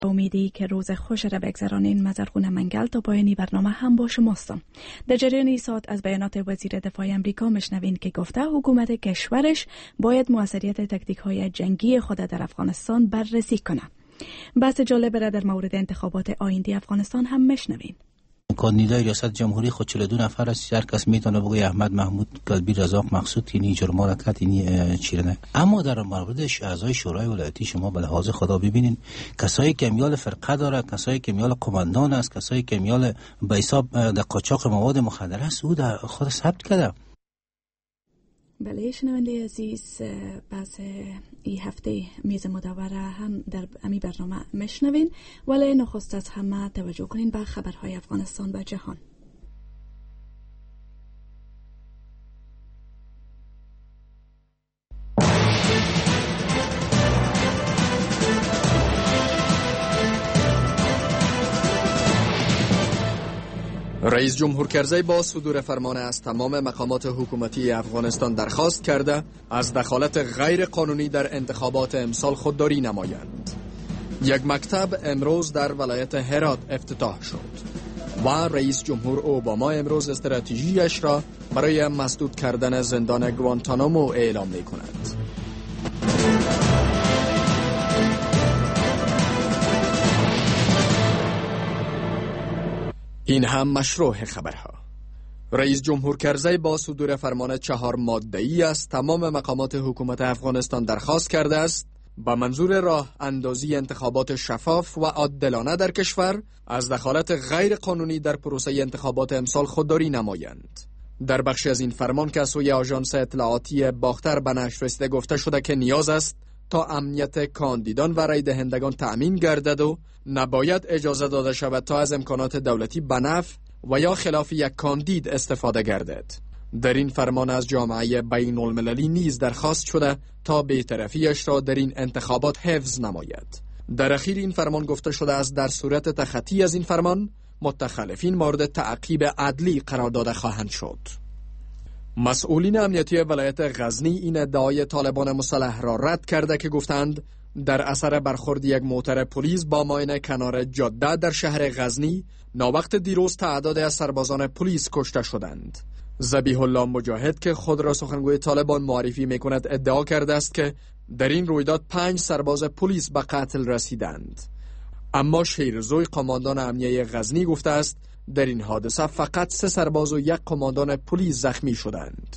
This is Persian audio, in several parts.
امیدی که روز خوش را بگذرانین. مزرخون منگل تا پایانی برنامه هم با شماستم. در جریان ساعت از بیانات وزیر دفاع امریکا مشنوین که گفته حکومت کشورش باید موثریت تکتیک های جنگی خود در افغانستان بررسی کنه. بحث جالب را در مورد انتخابات آینده افغانستان هم مشنوین. کاندیدای ریاست جمهوری خود 42 نفر است. هر کس میتونه بگه احمد محمود کلبی رزاق مقصود اینی جرم کرد اینی چیرنه. اما در مورد اعضای شورای ولایتی شما به لحاظ خدا ببینین کسایی که میال فرقه داره، کسایی که میال قماندان است، کسایی که میال به حساب در قاچاق مواد مخدر است، او در خود ثبت کرده. بله شنونده عزیز، بحث این هفته میز مدور هم در امی برنامه مشنوین، ولی نخست از همه توجه کنین به خبرهای افغانستان و جهان. رئیس جمهور کرزی با صدور فرمان از تمام مقامات حکومتی افغانستان درخواست کرده از دخالت غیر قانونی در انتخابات امسال خودداری نمایند. یک مکتب امروز در ولایت هرات افتتاح شد و رئیس جمهور اوباما امروز استراتژیش را برای مسدود کردن زندان گوانتانامو اعلام می کند. این هم مشروع خبرها. رئیس جمهور کرزی با صدور فرمان 4 ماده‌ای از تمام مقامات حکومت افغانستان درخواست کرده است با منظور راه اندازی انتخابات شفاف و عادلانه در کشور از دخالت غیر قانونی در پروسه انتخابات امسال خودداری نمایند. در بخشی از این فرمان که از سوی آژانس اطلاعاتی باختر به نشر رسیده گفته شده که نیاز است تا امنیت کاندیدان و رای دهندگان تأمین گردد و نباید اجازه داده شود تا از امکانات دولتی به نفع و یا خلاف یک کاندید استفاده گردد. در این فرمان از جامعه بین المللی نیز درخواست شده تا بی‌طرفی‌اش را در این انتخابات حفظ نماید. در اخیر این فرمان گفته شده است در صورت تخطی از این فرمان متخلفین مورد تعقیب عدلی قرار داده خواهند شد. مسئولین امنیتی ولایت غزنی این ادعای طالبان مسلح را رد کرده که گفتند در اثر برخورد یک موتر پلیس با ماین کنار جاده در شهر غزنی ناوقت دیروز تعداد از سربازان پلیس کشته شدند. ذبیح الله مجاهد که خود را سخنگوی طالبان معرفی میکند ادعا کرده است که در این رویداد 5 سرباز پلیس به قتل رسیدند. اما شیرزوی قماندان امنیه غزنی گفته است در این حادثه فقط 3 سرباز و 1 قماندان پلیس زخمی شدند.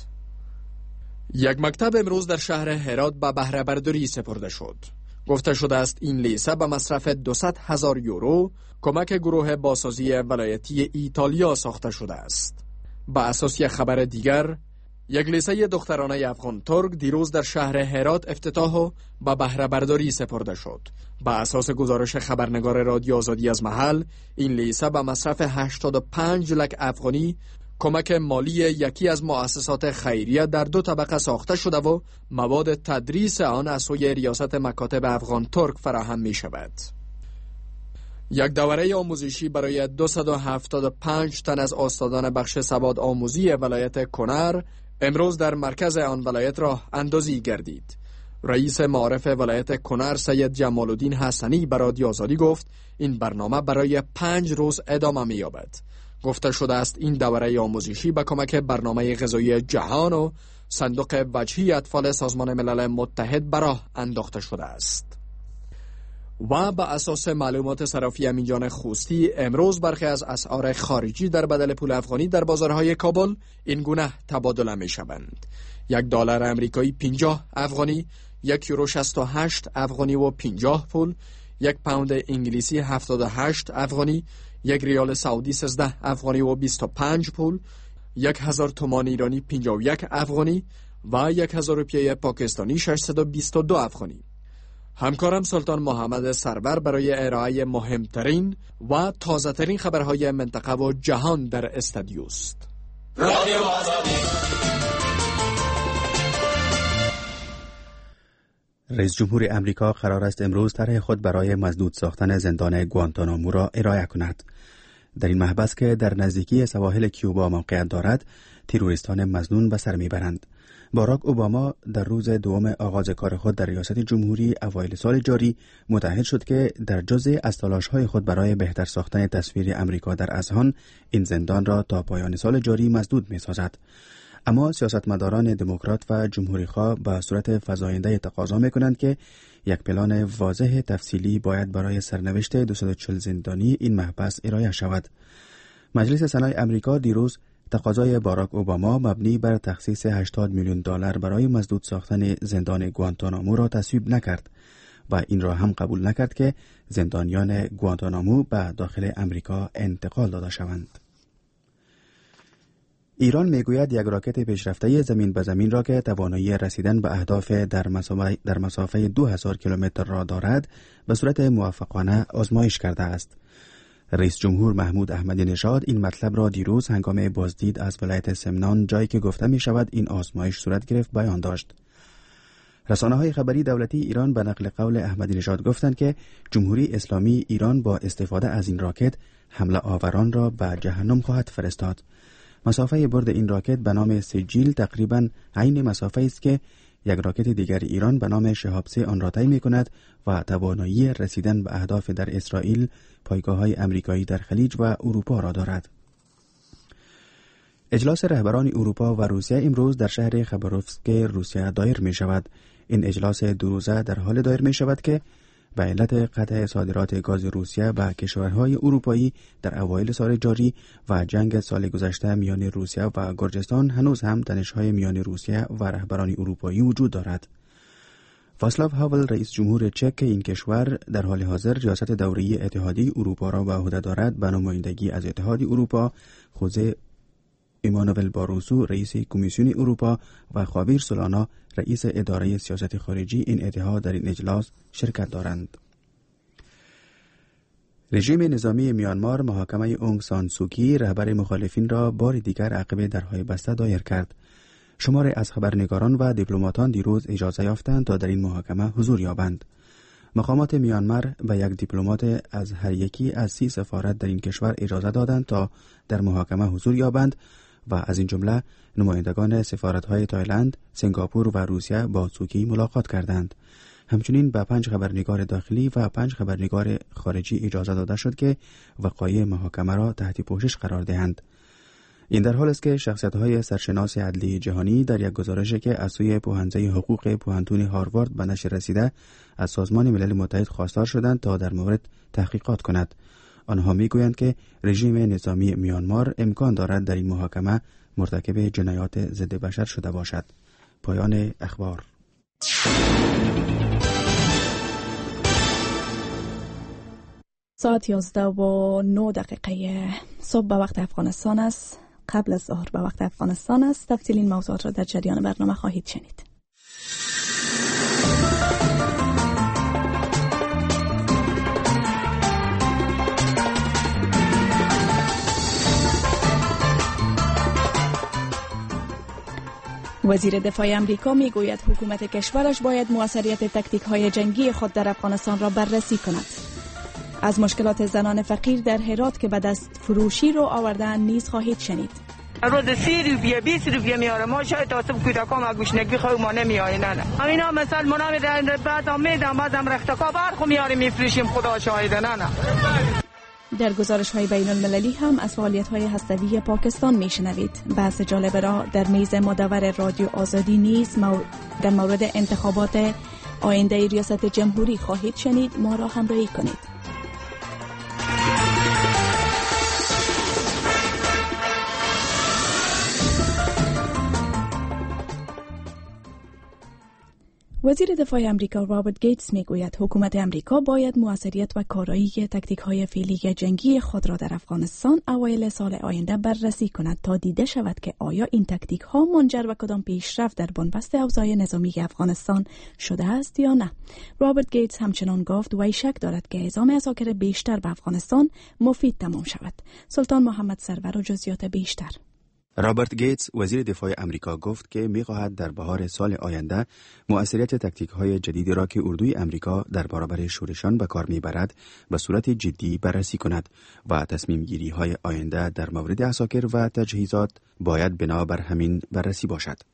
یک مکتب امروز در شهر هرات به بهره برداری سپرده شد. گفته شده است این لیسه به مصرف 200,000 یورو کمک گروه بازسازی ولایتی ایتالیا ساخته شده است. به اساس یک خبر دیگر، یک لیسه دخترانه افغان ترک دیروز در شهر هرات افتتاح و به بهره برداری سپرده شد. به اساس گزارش خبرنگار رادیو آزادی از محل، این لیسه به مصرف 85 لک افغانی کمک مالی یکی از مؤسسات خیریه در 2 طبقه ساخته شده و مواد تدریس آن از سوی ریاست مکاتب افغان ترک فراهم می شود. یک دوره آموزشی برای 275 تن از استادان بخش سواد آموزی ولایت کنر امروز در مرکز آن ولایت راه اندازی گردید. رئیس معارف ولایت کنر سید جمال الدین حسنی به رادیو آزادی گفت این برنامه برای 5 روز ادامه می یابد. گفته شده است این دوره آموزشی به کمک برنامه غذایی جهان و صندوق وجهی اطفال سازمان ملل متحد به راه انداخته شده است. و به اساس معلومات صرافی امینجان خوستی امروز برخی از اسعار خارجی در بدل پول افغانی در بازارهای کابل این گونه تبادله می شوند. 1 دلار امریکایی 50 افغانی، 1 یورو 68 افغانی و 50 پول، 1 پوند انگلیسی 78 افغانی، 1 ریال سعودی 13 افغانی و 25 پول، 1000 تومان ایرانی 51 افغانی و 1000 روپیه پاکستانی 622 افغانی. همکارم سلطان محمد سرور برای ارائه مهمترین و تازه‌ترین خبرهای منطقه و جهان در استودیوست. رادیو آزادی. رئیس جمهور امریکا قرار است امروز طرح خود برای مسدود ساختن زندان گوانتانامو را ارائه کند. در این محبس که در نزدیکی سواحل کیوبا موقعیت دارد، تروریستان مظنون به سر میبرند. باراک اوباما در روز دوم آغاز کار خود در ریاست جمهوری اوایل سال جاری متعهد شد که در جزء از تلاش‌های خود برای بهتر ساختن تصویر امریکا در اذهان این زندان را تا پایان سال جاری مسدود می‌سازد. اما سیاستمداران دموکرات و جمهوری‌خواه به صورت فزاینده تقاضا می‌کنند که یک پلان واضح تفصیلی باید برای سرنوشت 240 زندانی این محبس ارائه شود. مجلس سنای امریکا دیروز تقاضای باراک اوباما مبنی بر تخصیص $80 میلیون برای مسدود ساختن زندان گوانتانامو را تصویب نکرد و این را هم قبول نکرد که زندانیان گوانتانامو به داخل امریکا انتقال داده شوند. ایران میگوید یک راکت پیشرفته زمین به زمین را که توانایی رسیدن به اهداف در مسافه 2000 کیلومتر را دارد به صورت موفقانه آزمایش کرده است. رئیس جمهور محمود احمدی نژاد این مطلب را دیروز هنگام بازدید از ولایت سمنان، جایی که گفته می شود این آزمایش صورت گرفت، بیان داشت. رسانه‌های خبری دولتی ایران به نقل قول احمدی نژاد گفتند که جمهوری اسلامی ایران با استفاده از این راکت حمله آوران را به جهنم خواهد فرستاد. مسافه برد این راکت به نام سجیل تقریباً عین مسافه است که یک راکت دیگر ایران به نام شهاب 3 آن را طی می‌کند و توانایی رسیدن به اهداف در اسرائیل، پایگاه‌های آمریکایی در خلیج و اروپا را دارد. اجلاس رهبران اروپا و روسیه امروز در شهر خباروفسک روسیه دایر می‌شود. این اجلاس دو روزه در حال دایر می‌شود که به علت قطع صادرات گاز روسیه به کشورهای اروپایی در اوایل سال جاری و جنگ سال گذشته میان روسیه و گرجستان هنوز هم تنش‌های میان روسیه و رهبران اروپایی وجود دارد. واسلاو هاول رئیس جمهور چک این کشور در حال حاضر ریاست دوره‌ای اتحادیه اروپا را به عهده دارد. به نمایندگی از اتحاد اروپا خوزه ایمانوئل باروسو رئیس کمیسیون اروپا و خاویر سولانا رئیس اداره سیاست خارجی این اتحاد در این اجلاس شرکت دارند. رژیم نظامی میانمار محاکمه اونگ سان سوکی رهبر مخالفین را بار دیگر عقب درهای بسته دایر کرد. شماری از خبرنگاران و دیپلماتان دیروز اجازه یافتند تا در این محاکمه حضور یابند. مقامات میانمار به یک دیپلمات از هر یکی از 30 سفارت در این کشور اجازه دادند تا در محاکمه حضور یابند و از این جمله نمایندگان سفارت‌های تایلند، سنگاپور و روسیه با سوکی ملاقات کردند. همچنین به 5 خبرنگار داخلی و 5 خبرنگار خارجی اجازه داده شد که وقایع محاکمه را تحت پوشش قرار دهند. این در حال است که شخصیت‌های سرشناس عدلی جهانی در یک گزارشی که از سوی پوهنځی حقوق پوهنتون هاروارد به نشر رسیده از سازمان ملل متحد خواستار شدند تا در مورد تحقیقات کند. آنها میگویند که رژیم نظامی میانمار امکان دارد در این محاکمه مرتکب جنایات ضد بشر شده باشد. پایان اخبار. ساعت 11:09 صبح به وقت افغانستان است. قبل از ظهر به وقت افغانستان است. تفصیل این موضوعات را در جریان برنامه خواهید شنید. وزیر دفاع امریکا میگوید حکومت کشورش باید موثریت تاکتیک‌های جنگی خود در افغانستان را بررسی کند. از مشکلات زنان فقیر در هرات که به دست فروشی رو آوردن نیز خواهید شنید. روز 30 روپیه 20 روپیه میاره، ما شاید تا صبح کودکام از گوشنگی خود ما نمیایه. نه همینا مثلا منام بعد میدم بعدم رختکا برخو میاریم میفروشیم، خدا شاهده. نه در گزارش‌های بین‌المللی هم از فعالیت‌های هسته‌ای پاکستان می‌شنوید. بحث جالب را در میز مدور رادیو آزادی نیز در مورد انتخابات آینده ریاست جمهوری خواهید شنید. ما را همراهی کنید. وزیر دفاع امریکا رابرت گیتس میگوید حکومت امریکا باید موثریت و کارایی تاکتیک‌های فعلی جنگی خود را در افغانستان اوایل سال آینده بررسی کند تا دیده شود که آیا این تاکتیک‌ها منجر به کدام پیشرفت در بنبست اوضاع نظامی افغانستان شده است یا نه. رابرت گیتس همچنان گفت وی شک دارد که اعزام عساکر بیشتر به افغانستان مفید تمام شود. سلطان محمد سرور و جزئیات بیشتر. رابرت گیتس وزیر دفاع امریکا گفت که می‌خواهد در بهار سال آینده مؤثریت تاکتیک‌های جدیدی را که اردوی امریکا در برابر شورشان به کار می‌برد به صورت جدی بررسی کند و تصمیم‌گیری‌های آینده در مورد عساکر و تجهیزات باید بنا بر همین بررسی باشد.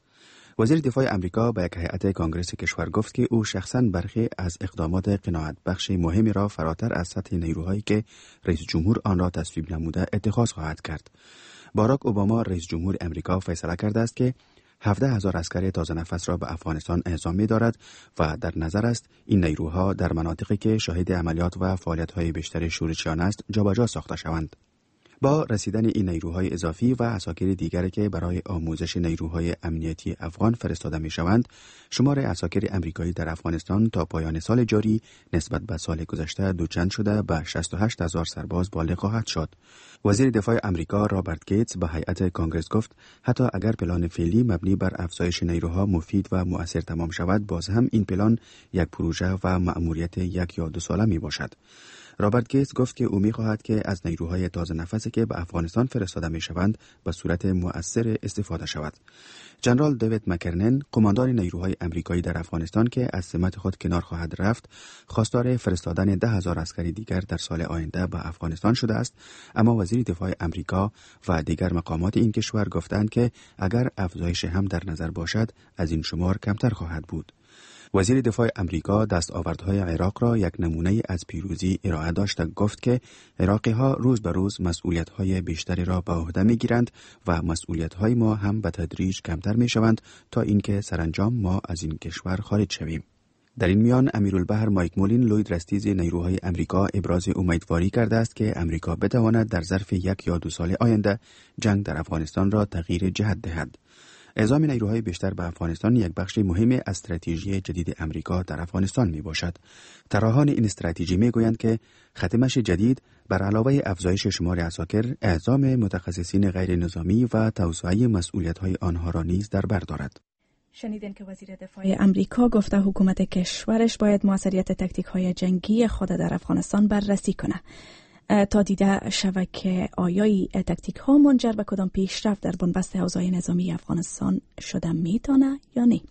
وزیر دفاع امریکا به یک هیئت کانگرس کشور گفت که او شخصاً برخی از اقدامات قناعت بخش مهمی را فراتر از سطح نیروهایی که رئیس جمهور آن را تصویب نموده اتخاذ خواهد کرد. باراک اوباما رئیس جمهور امریکا فیصله کرده است که 17,000 عسکر تازه نفس را به افغانستان اعزام می دارد و در نظر است این نیروها در مناطقی که شاهد عملیات و فعالیت‌های بیشتر شورشیان است جابجا ساخته شوند. با رسیدن این نیروهای اضافی و عساکر دیگری که برای آموزش نیروهای امنیتی افغان فرستاده می شوند، شمار عساکر امریکایی در افغانستان تا پایان سال جاری نسبت به سال گذشته دوچند شده به 68,000 سرباز بالغ خواهد شد. وزیر دفاع امریکا رابرت گیتس به هیئت کانگرس گفت حتی اگر پلان فعلی مبنی بر افزایش نیروها مفید و مؤثر تمام شود، باز هم این پلان یک پروژه و مأموریت 1 یا 2 ساله می باشد. رابرت گیتس گفت که او می‌خواهد که از نیروهای تازه نفسی که به افغانستان فرستاده می‌شوند به صورت مؤثر استفاده شود. جنرال دیوید مکرنن، قماندان نیروهای امریکایی در افغانستان که از سمت خود کنار خواهد رفت، خواستار فرستادن 10,000 عسکر دیگر در سال آینده به افغانستان شده است، اما وزیر دفاع امریکا و دیگر مقامات این کشور گفتند که اگر افزایش هم در نظر باشد، از این شمار کمتر خواهد بود. وزیر دفاع امریکا دستاوردهای عراق را یک نمونه از پیروزی ارائه داشت، گفت که عراقی‌ها روز به روز مسئولیت‌های بیشتری را به عهده می‌گیرند و مسئولیت‌های ما هم به تدریج کمتر می‌شوند تا اینکه سرانجام ما از این کشور خارج شویم. در این میان امیرالبحر مایک مولین لوید رستیز نیروهای امریکا ابراز امیدواری کرده است که امریکا بتواند در ظرف 1 یا 2 سال آینده جنگ در افغانستان را تغییر جهت دهد. اعزام نیروهای بیشتر به افغانستان یک بخش مهم از استراتژی جدید امریکا در افغانستان می باشد. طراحان این استراتژی می گویند که ختمش جدید بر علاوه افزایش شمار عساکر، اعزام متخصصین غیر نظامی و توسعه مسئولیت‌های آنها را نیز در بر دارد. شنیدین که وزیر دفاع امریکا گفته حکومت کشورش باید موثریت تاکتیک‌های جنگی خود در افغانستان بررسی کنه تا دیده شود که آیا تاکتیک ها منجر به کدام پیشرفت در بنبست حوزه نظامی افغانستان شده میتونه یا نه.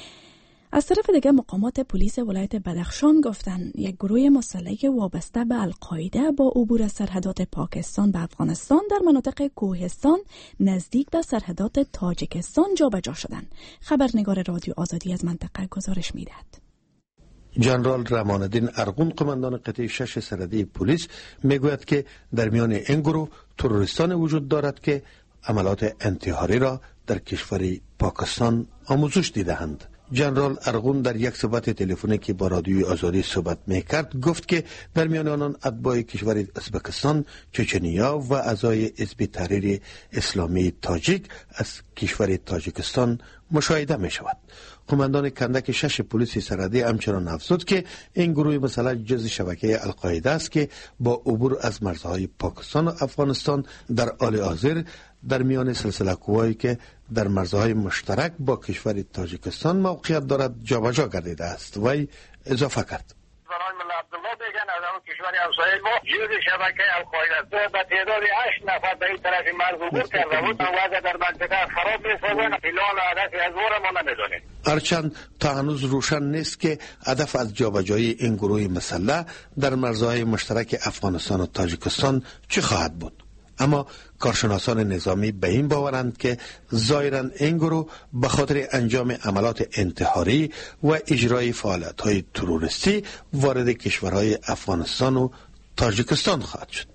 از طرف دیگه مقامات پلیس ولایت بدخشان گفتن یک گروه مسلح وابسته به القاعده با عبور از سرحدات پاکستان به افغانستان در مناطق کوهستان نزدیک به سرحدات تاجیکستان جابجا شدند. خبرنگار رادیو آزادی از منطقه گزارش میدهد. جنرال رمان الدین ارغون قماندان قطعه 6 سرحدی پلیس میگوید که در میان این گروه تروریستان وجود دارد که عملات انتحاری را در کشور پاکستان آموزش دیده‌اند. جنرال ارغون در یک صحبت تلفنی که با رادیوی آزادی صحبت میکرد گفت که در میان آنان اتباع کشور ازبکستان، چچنیا و اعضای حزب تحریر اسلامی تاجیک از کشور تاجیکستان مشاهده می شود. قماندان کندک 6 پلیس سرحدی همچنان افزود که این گروه مسلح جزء شبکه القاعده است که با عبور از مرزهای پاکستان و افغانستان در حال حاضر در میان سلسله کوهایی که در مرزهای مشترک با کشور تاجیکستان موقعیت دارد جابجا گردیده است. وی اضافه کرد: عبدالله بگن از اون کشور همسایه ما جز شبکه القاعده به تعداد 8 نفر به این طرف مرز عبور کرده بود. وضع در منطقه خراب می‌سازن. فعلا هدف از ما نمی‌دونیم. هرچند تا هنوز روشن نیست که هدف از جابجایی این گروه مسلح در مرزهای مشترک افغانستان و تاجیکستان چه خواهد بود، اما کارشناسان نظامی به این باورند که ظاهراً این گروه به خاطر انجام عملات انتحاری و اجرای فعالیت‌های تروریستی وارد کشورهای افغانستان و تاجیکستان خواهد شد.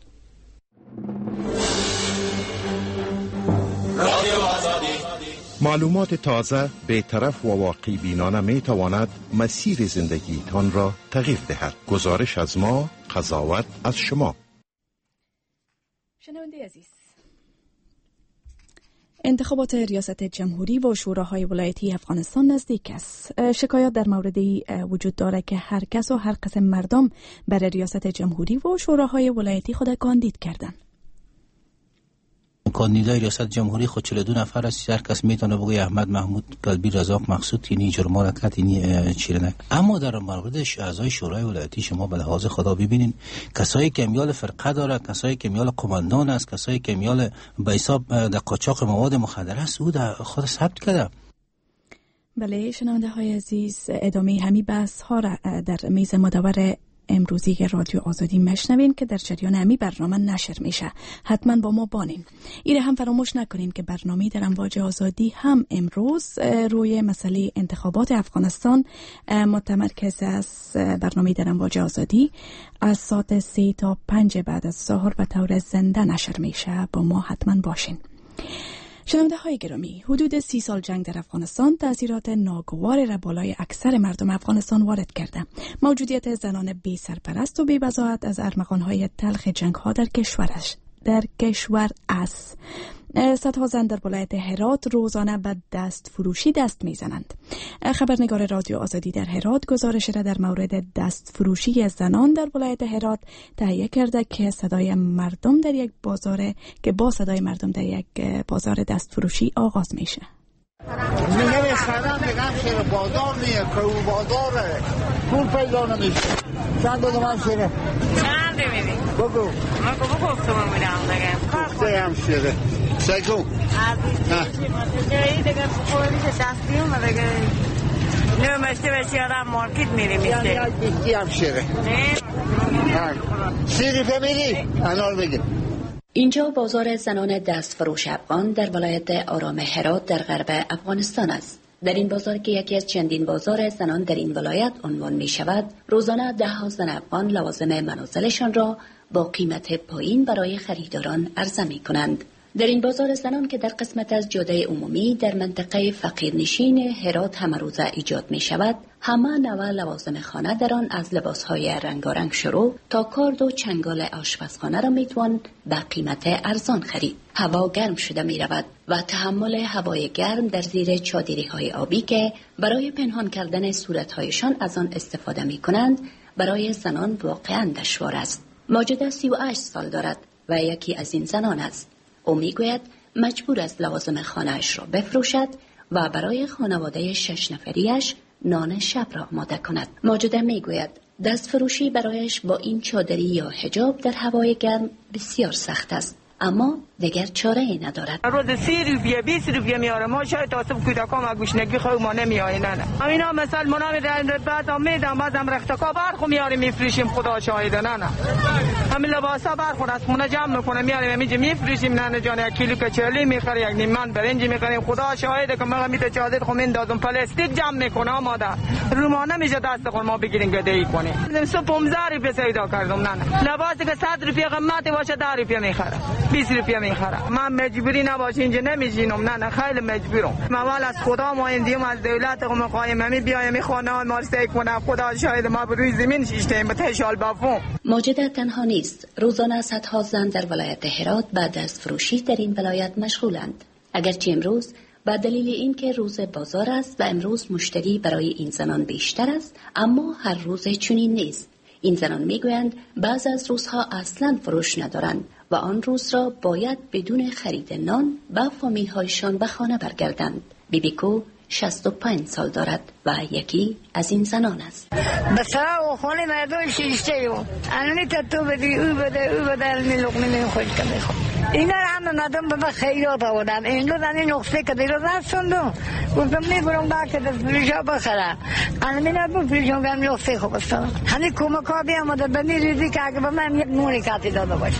معلومات تازه، بی‌طرف و واقع بینانه می تواند مسیر زندگیتان را تغییر دهد. گزارش از ما، قضاوت از شما. شنونده عزیز، انتخابات ریاست جمهوری و شوراهای ولایتی افغانستان نزدیک است. شکایات در موردی وجود دارد که هر کس و هر قسم مردم برای ریاست جمهوری و شوراهای ولایتی خود کاندید کردند. کاندیدای ریاست جمهوری خود 42 نفر است. هر کس میتونه بگه احمد محمود قلبی رزاق مقصود اینی جرما رکت اینی چیرنه. اما در موردش اعضای شورای ولایتی شما به لحاظ خدا ببینین کسایی که میال فرقه داره، کسایی که میال قماندان است، کسایی که میال به حساب در قاچاق مواد مخدر است، او در خود ثبت کرده. بله شنونده های عزیز، ادامه همین بحث ها را در میز مدور امروزی رادیو آزادی مشنوین که در جریان امی برنامه نشر میشه. حتما با ما بانین. ایره هم فراموش نکنین که برنامه در امواج آزادی هم امروز روی مسئله انتخابات افغانستان متمرکز است. برنامه در امواج آزادی از ساعت 3 تا 5 بعد از ظهر به طور زنده نشر میشه. با ما حتما باشین. شنونده های گرامی، حدود 30 سال جنگ در افغانستان تأثیرات ناگواری را بالای اکثر مردم افغانستان وارد کرده. موجودیت زنان بی سرپرست و بی بضاعت از ارمغان‌های تلخ جنگ‌ها در کشور است. صدها زن در ولایت هرات روزانه به دست فروشی دست میزنند. خبرنگار رادیو آزادی در هرات گزارش را در مورد دست فروشی زنان در ولایت هرات تهیه کرده که با صدای مردم در یک بازار دست فروشی آغاز میشه. میگم شیر بازار نیه که او بازاره پول پیدا نمیشه. چند بدم هم شیره؟ چند میدی؟ بگو من که گفتم میدم دیگه گفته هم شیره سگو جایی دیگه خوری که دستیم و دیگه نمشته بشی آدم مارکت میری میشه بیستی هم شیره شیری فمیلی انال بگیر. اینجا بازار زنان دست فروش افغان در ولایت آرام هرات در غرب افغانستان است. در این بازار که یکی از چندین بازار زنان در این ولایت عنوان می شود، روزانه 10 زن افغان لوازم منازلشان را با قیمت پایین برای خریداران عرضه می کنند. در این بازار زنان که در قسمت از جاده عمومی در منطقه فقیرنشین هرات همه روزه ایجاد می شود، همه نوع لوازم خانه در آن از لباسهای رنگارنگ شروع تا کارد و چنگال آشپزخانه را می توان به قیمت ارزان خرید. هوا گرم شده می رود و تحمل هوای گرم در زیر چادری های آبی که برای پنهان کردن صورتهایشان از آن استفاده می کنند برای زنان واقعا دشوار است. ماجده 38 سال دارد و یکی از این زنان است. او میگوید مجبور است لوازم خانه‌اش را بفروشد و برای خانواده 6 نفریش نان شب را آماده کند. ماجده میگوید دست فروشی برایش با این چادری یا حجاب در هوای گرم بسیار سخت است، اما دیگر چاره ای ندارد. روز 30 روپیه 20 روپیه میاره. ما شاید تاسو کودکام گوشنگی خو ما نمیای نه. همینا مثلا منام در بعد میدم بازم رختکا برخو میاریم میفروشیم. خدا شاهد نه. همین لباسا برخور از خونه جمع میکنه میاریم اینجا میفروشیم. نه جان 1 کیلو کچلی میخری 1 نیم من برنج میخریم. خدا شاهد که ما میته چادر خو میندازم پلاستیک جمع میکنه آماده. رومانه میشه دست خود ما بگیریم گدایی کنیم. سو 15 روپیه پیدا کردم نه. لباسی که 100 روپیه قیمت باشه 10 روپیه میخره. 20 روپیه میخره. من مجبوری نباشه اینجا نمیشینم. نه خیلی مجبورم. ما وال از خدا ما اندیم از دولت قوم قایم بیایم خانه ما سیک کنه. خدا شاهد ما بروی زمین شیشتیم بتشال بافو. ماجده تنها نیست. روزانه صدها زن در ولایت هرات به دست فروشی در این ولایت مشغولند. اگرچه امروز به دلیل اینکه روز بازار است و امروز مشتری برای این زنان بیشتر است، اما هر روز چنین نیست. این زنان میگویند بعض از روزها اصلا فروش ندارند و آن روز را باید بدون خرید نان با فامیل‌هایشان به خانه برگردند. بیبیکو 65 سال دارد و یکی از این زنان است. بسرا و خانه مردم شیشته یون الانی تو بدی او بده الانی لقمه نمیخوری که میخوام. اینا را هم مردم به خیرات آوردن. این رو دنی نقصه که دیرو رستندم گفتم میبرم با که دست فروشا بخره. الانی نبود فروشان بهم نقصه خوب استان همین کمک ها بیامده به نیریزی که اگه به من یک نوری کاتی داده باشه.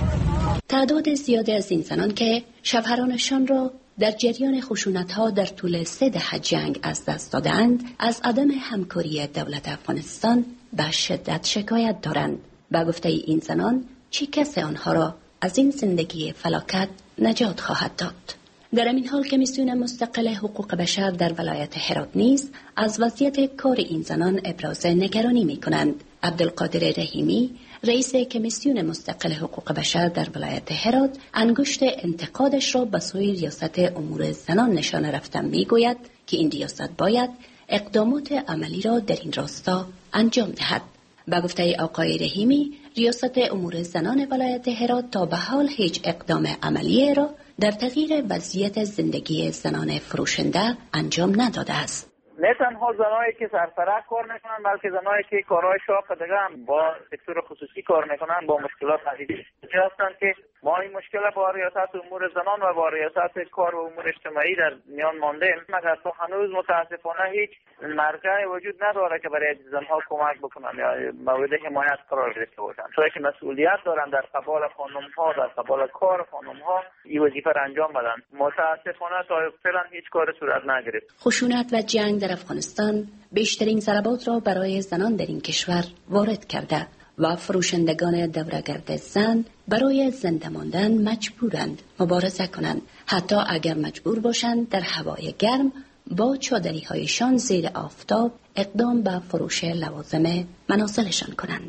تعداد زیادی از این زنان که شوهرانشان را در جریان خشونت‌ها در طول 3 دهه جنگ از دست دادند، از عدم همکاری دولت افغانستان به شدت شکایت دارند. با گفته این زنان، چه کسی آنها را از این زندگی فلاکت نجات خواهد داد؟ در این حال کمیسیون مستقل حقوق بشر در ولایت هرات نیز از وضعیت کار این زنان ابراز نگرانی می‌کنند. عبدالقادر رحیمی، رئیس کمیسیون مستقل حقوق بشر در ولایت هرات، انگشت انتقادش را به سوی ریاست امور زنان نشانه رفته میگوید که این ریاست باید اقدامات عملی را در این راستا انجام دهد. با گفته آقای رحیمی، ریاست امور زنان ولایت هرات تا به حال هیچ اقدام عملی را در تغییر وضعیت زندگی زنان فروشنده انجام نداده است. نه تنها زنایی که سرسرک کار میکنن بلکه زنایی که کارهای شاق دیگه هم با سکتور خصوصی کار میکنن با مشکلات عدیدی اینجا هستند که ما این مشکل با ریاست امور زنان و با ریاست کار و امور اجتماعی در میان مانده ایم، مگر تا هنوز متاسفانه هیچ مرجع وجود نداره که برای زنها کمک بکنن یا مورد حمایت قرار گرفته باشند. توی که مسئولیت دارن در قبال خانم‌ها، در قبال کار خانم‌ها این وظیفه را انجام بدن. متاسفانه تا فعلا هیچ کار صورت نگرفت. خشونت و جنگ در افغانستان بیشترین ضربات را برای زنان در این کشور وارد کرده و فروشندگان دوره‌گرد زن برای زنده ماندن مجبورند مبارزه کنند، حتی اگر مجبور باشند در هوای گرم با چادری‌هایشان زیر آفتاب اقدام به فروش لوازم منازلشان کنند.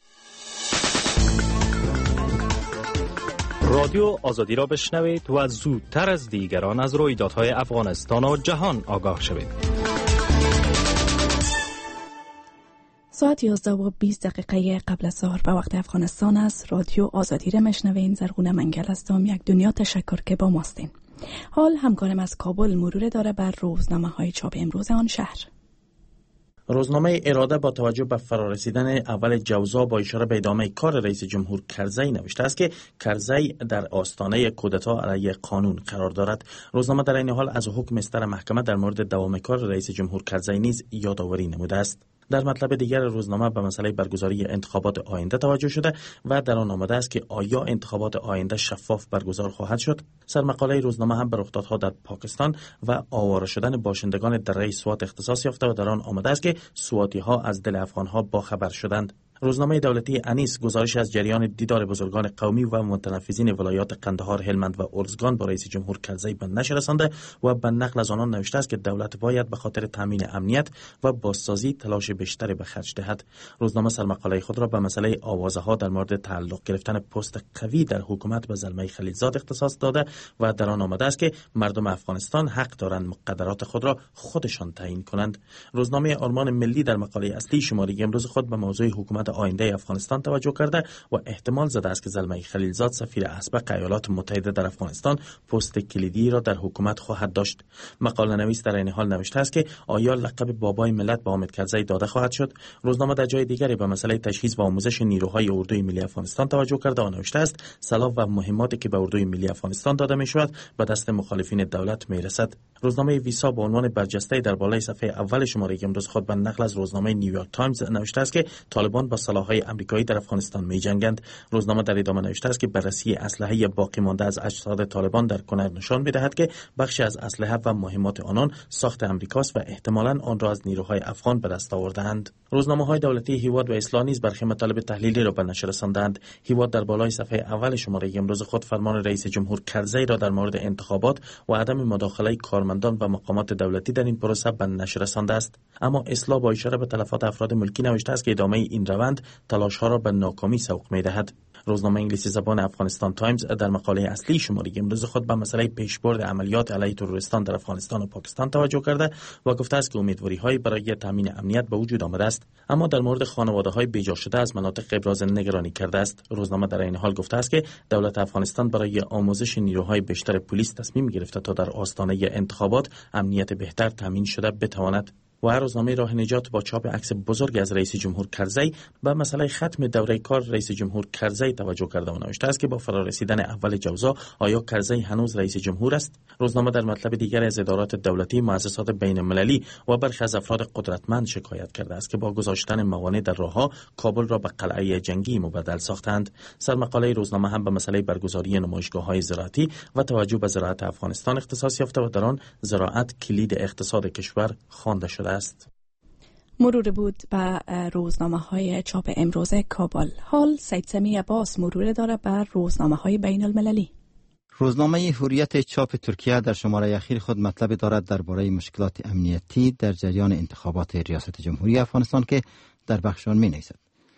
رادیو آزادی را بشنوید و زودتر از دیگران از رویدادهای افغانستان و جهان آگاه شوید. ساعت 11:20 قبل از ظهر به وقت افغانستان است. رادیو آزادی را میشنوین. زرغونه منگل هستم. یک دنیا تشکر که با ماستین. حال همکارم از کابل مرور داره بر روزنامه‌های چاپ امروز آن شهر. روزنامه اراده با توجه به فرارسیدن اول جوزا با اشاره به ادامه کار رئیس جمهور کرزی نوشته است که کرزی در آستانه کودتا علیه قانون قرار دارد. روزنامه در این حال از حکم مستر محکمه در مورد دوام کار رئیس جمهور کرزی نیز یادآوری نموده است. در مطلب دیگر روزنامه به مسئله برگزاری انتخابات آینده توجه شده و در آن آمده است که آیا انتخابات آینده شفاف برگزار خواهد شد. سرمقاله روزنامه هم به رخدادها در پاکستان و آواره شدن باشندگان دره سوات اختصاص یافته و در آن آمده است که سواتی ها از دل افغان ها باخبر شدند. روزنامه دولتی انیس گزارش از جریان دیدار بزرگان قومی و متنفذین ولایات قندهار، هلمند و ارزگان با رئیس جمهور کرزی به نشر رسانده و به نقل از آنان نوشته است که دولت باید به خاطر تامین امنیت و بازسازی تلاش بیشتری به خرج دهد. روزنامه سرمقاله خود را به مسئله آوازه ها در مورد تعلق گرفتن پست قوی در حکومت به زلمه خلیلزاد اختصاص داده و در آن آمده است که مردم افغانستان حق دارند مقررات خود را خودشان تعیین کنند. روزنامه آرمان ملی در مقاله اصلی شماره امروز خود به موضوع حکومت آینده افغانستان توجه کرده و احتمال زده است که زلمه خلیلزاد سفیر اسبق ایالات متحده در افغانستان پست کلیدی را در حکومت خواهد داشت. مقاله نویس در این حال نوشته است که آیا لقب بابای ملت به حامد کرزی داده خواهد شد. روزنامه در جای دیگری به مسئله تجهیز و آموزش نیروهای اردوی ملی افغانستان توجه کرده و نوشته است سلاح و مهماتی که به اردوی ملی افغانستان داده می شود به دست مخالفین دولت می رسد. روزنامه ویسا با عنوان برجسته در بالای صفحه اول شماره امروز خود به نقل از روزنامه نیویورک تایمز نوشته است که طالبان با سلاح‌های آمریکایی در افغانستان می‌جنگند. روزنامه در ادامه نوشته است که بررسی اسلحه باقی مانده از اجساد طالبان در کنر نشان می‌دهد که بخشی از اسلحه و مهمات آنان ساخت آمریکاست و احتمالاً آن را از نیروهای افغان به دست آورده‌اند. روزنامه‌های دولتی هیواد و اصلاح نیز برخی مطالب تحلیلی را به نشر رساندند. هیواد در بالای صفحه اول شماره امروز خود فرمان رئیس جمهور کرزی را در مورد انتخابات و عدم مداخله کارمندان و مقامات دولتی در این پروسه به نشر رسانده است. اما اصلاح با اشاره به تلفات افراد ملکی نوشته است که ادامه این روند تلاش‌ها را به ناکامی سوق می‌دهد. روزنامه انگلیسی زبان افغانستان تایمز در مقاله اصلی شماره امروز خود به مسئله پیشبرد عملیات علیه تروریستان در افغانستان و پاکستان توجه کرده و گفته است که امیدواری‌هایی برای تامین امنیت به وجود آمده است، اما در مورد خانواده‌های بیجا شده از مناطق ابراز نگرانی کرده است. روزنامه در این حال گفته است که دولت افغانستان برای آموزش نیروهای بیشتر پلیس تصمیم گرفته تا در آستانه انتخابات امنیت بهتر تامین شده بتواند. و روزنامه راه نجات با چاپ عکس بزرگ از رئیس جمهور کرزی به مسئله ختم دوره کار رئیس جمهور کرزی توجه کرده و نوشته است که با فرارسیدن اول جوزا آیا کرزی هنوز رئیس جمهور است؟ روزنامه در مطلب دیگر از ادارات دولتی، مؤسسات بین المللی و برخی از افراد قدرتمند شکایت کرده است که با گذاشتن موانع در راهها کابل را به قلعه جنگی مبدل ساختند. سرمقاله روزنامه هم به مسئله برگزاری نمایشگاه‌های زراعتی و توجه به زراعت افغانستان اختصاص یافته و در آن زراعت کلید اقتصاد کشور خوانده شده است. مرور بود به روزنامه‌های چاپ امروز کابل. حال سید سمی عباس مرور داره بر روزنامه‌های بین المللی. روزنامه حریت چاپ ترکیه در شماره اخیر خود مطلب دارد درباره مشکلات امنیتی در جریان انتخابات ریاست جمهوری افغانستان که در بخش آن می‌نویسد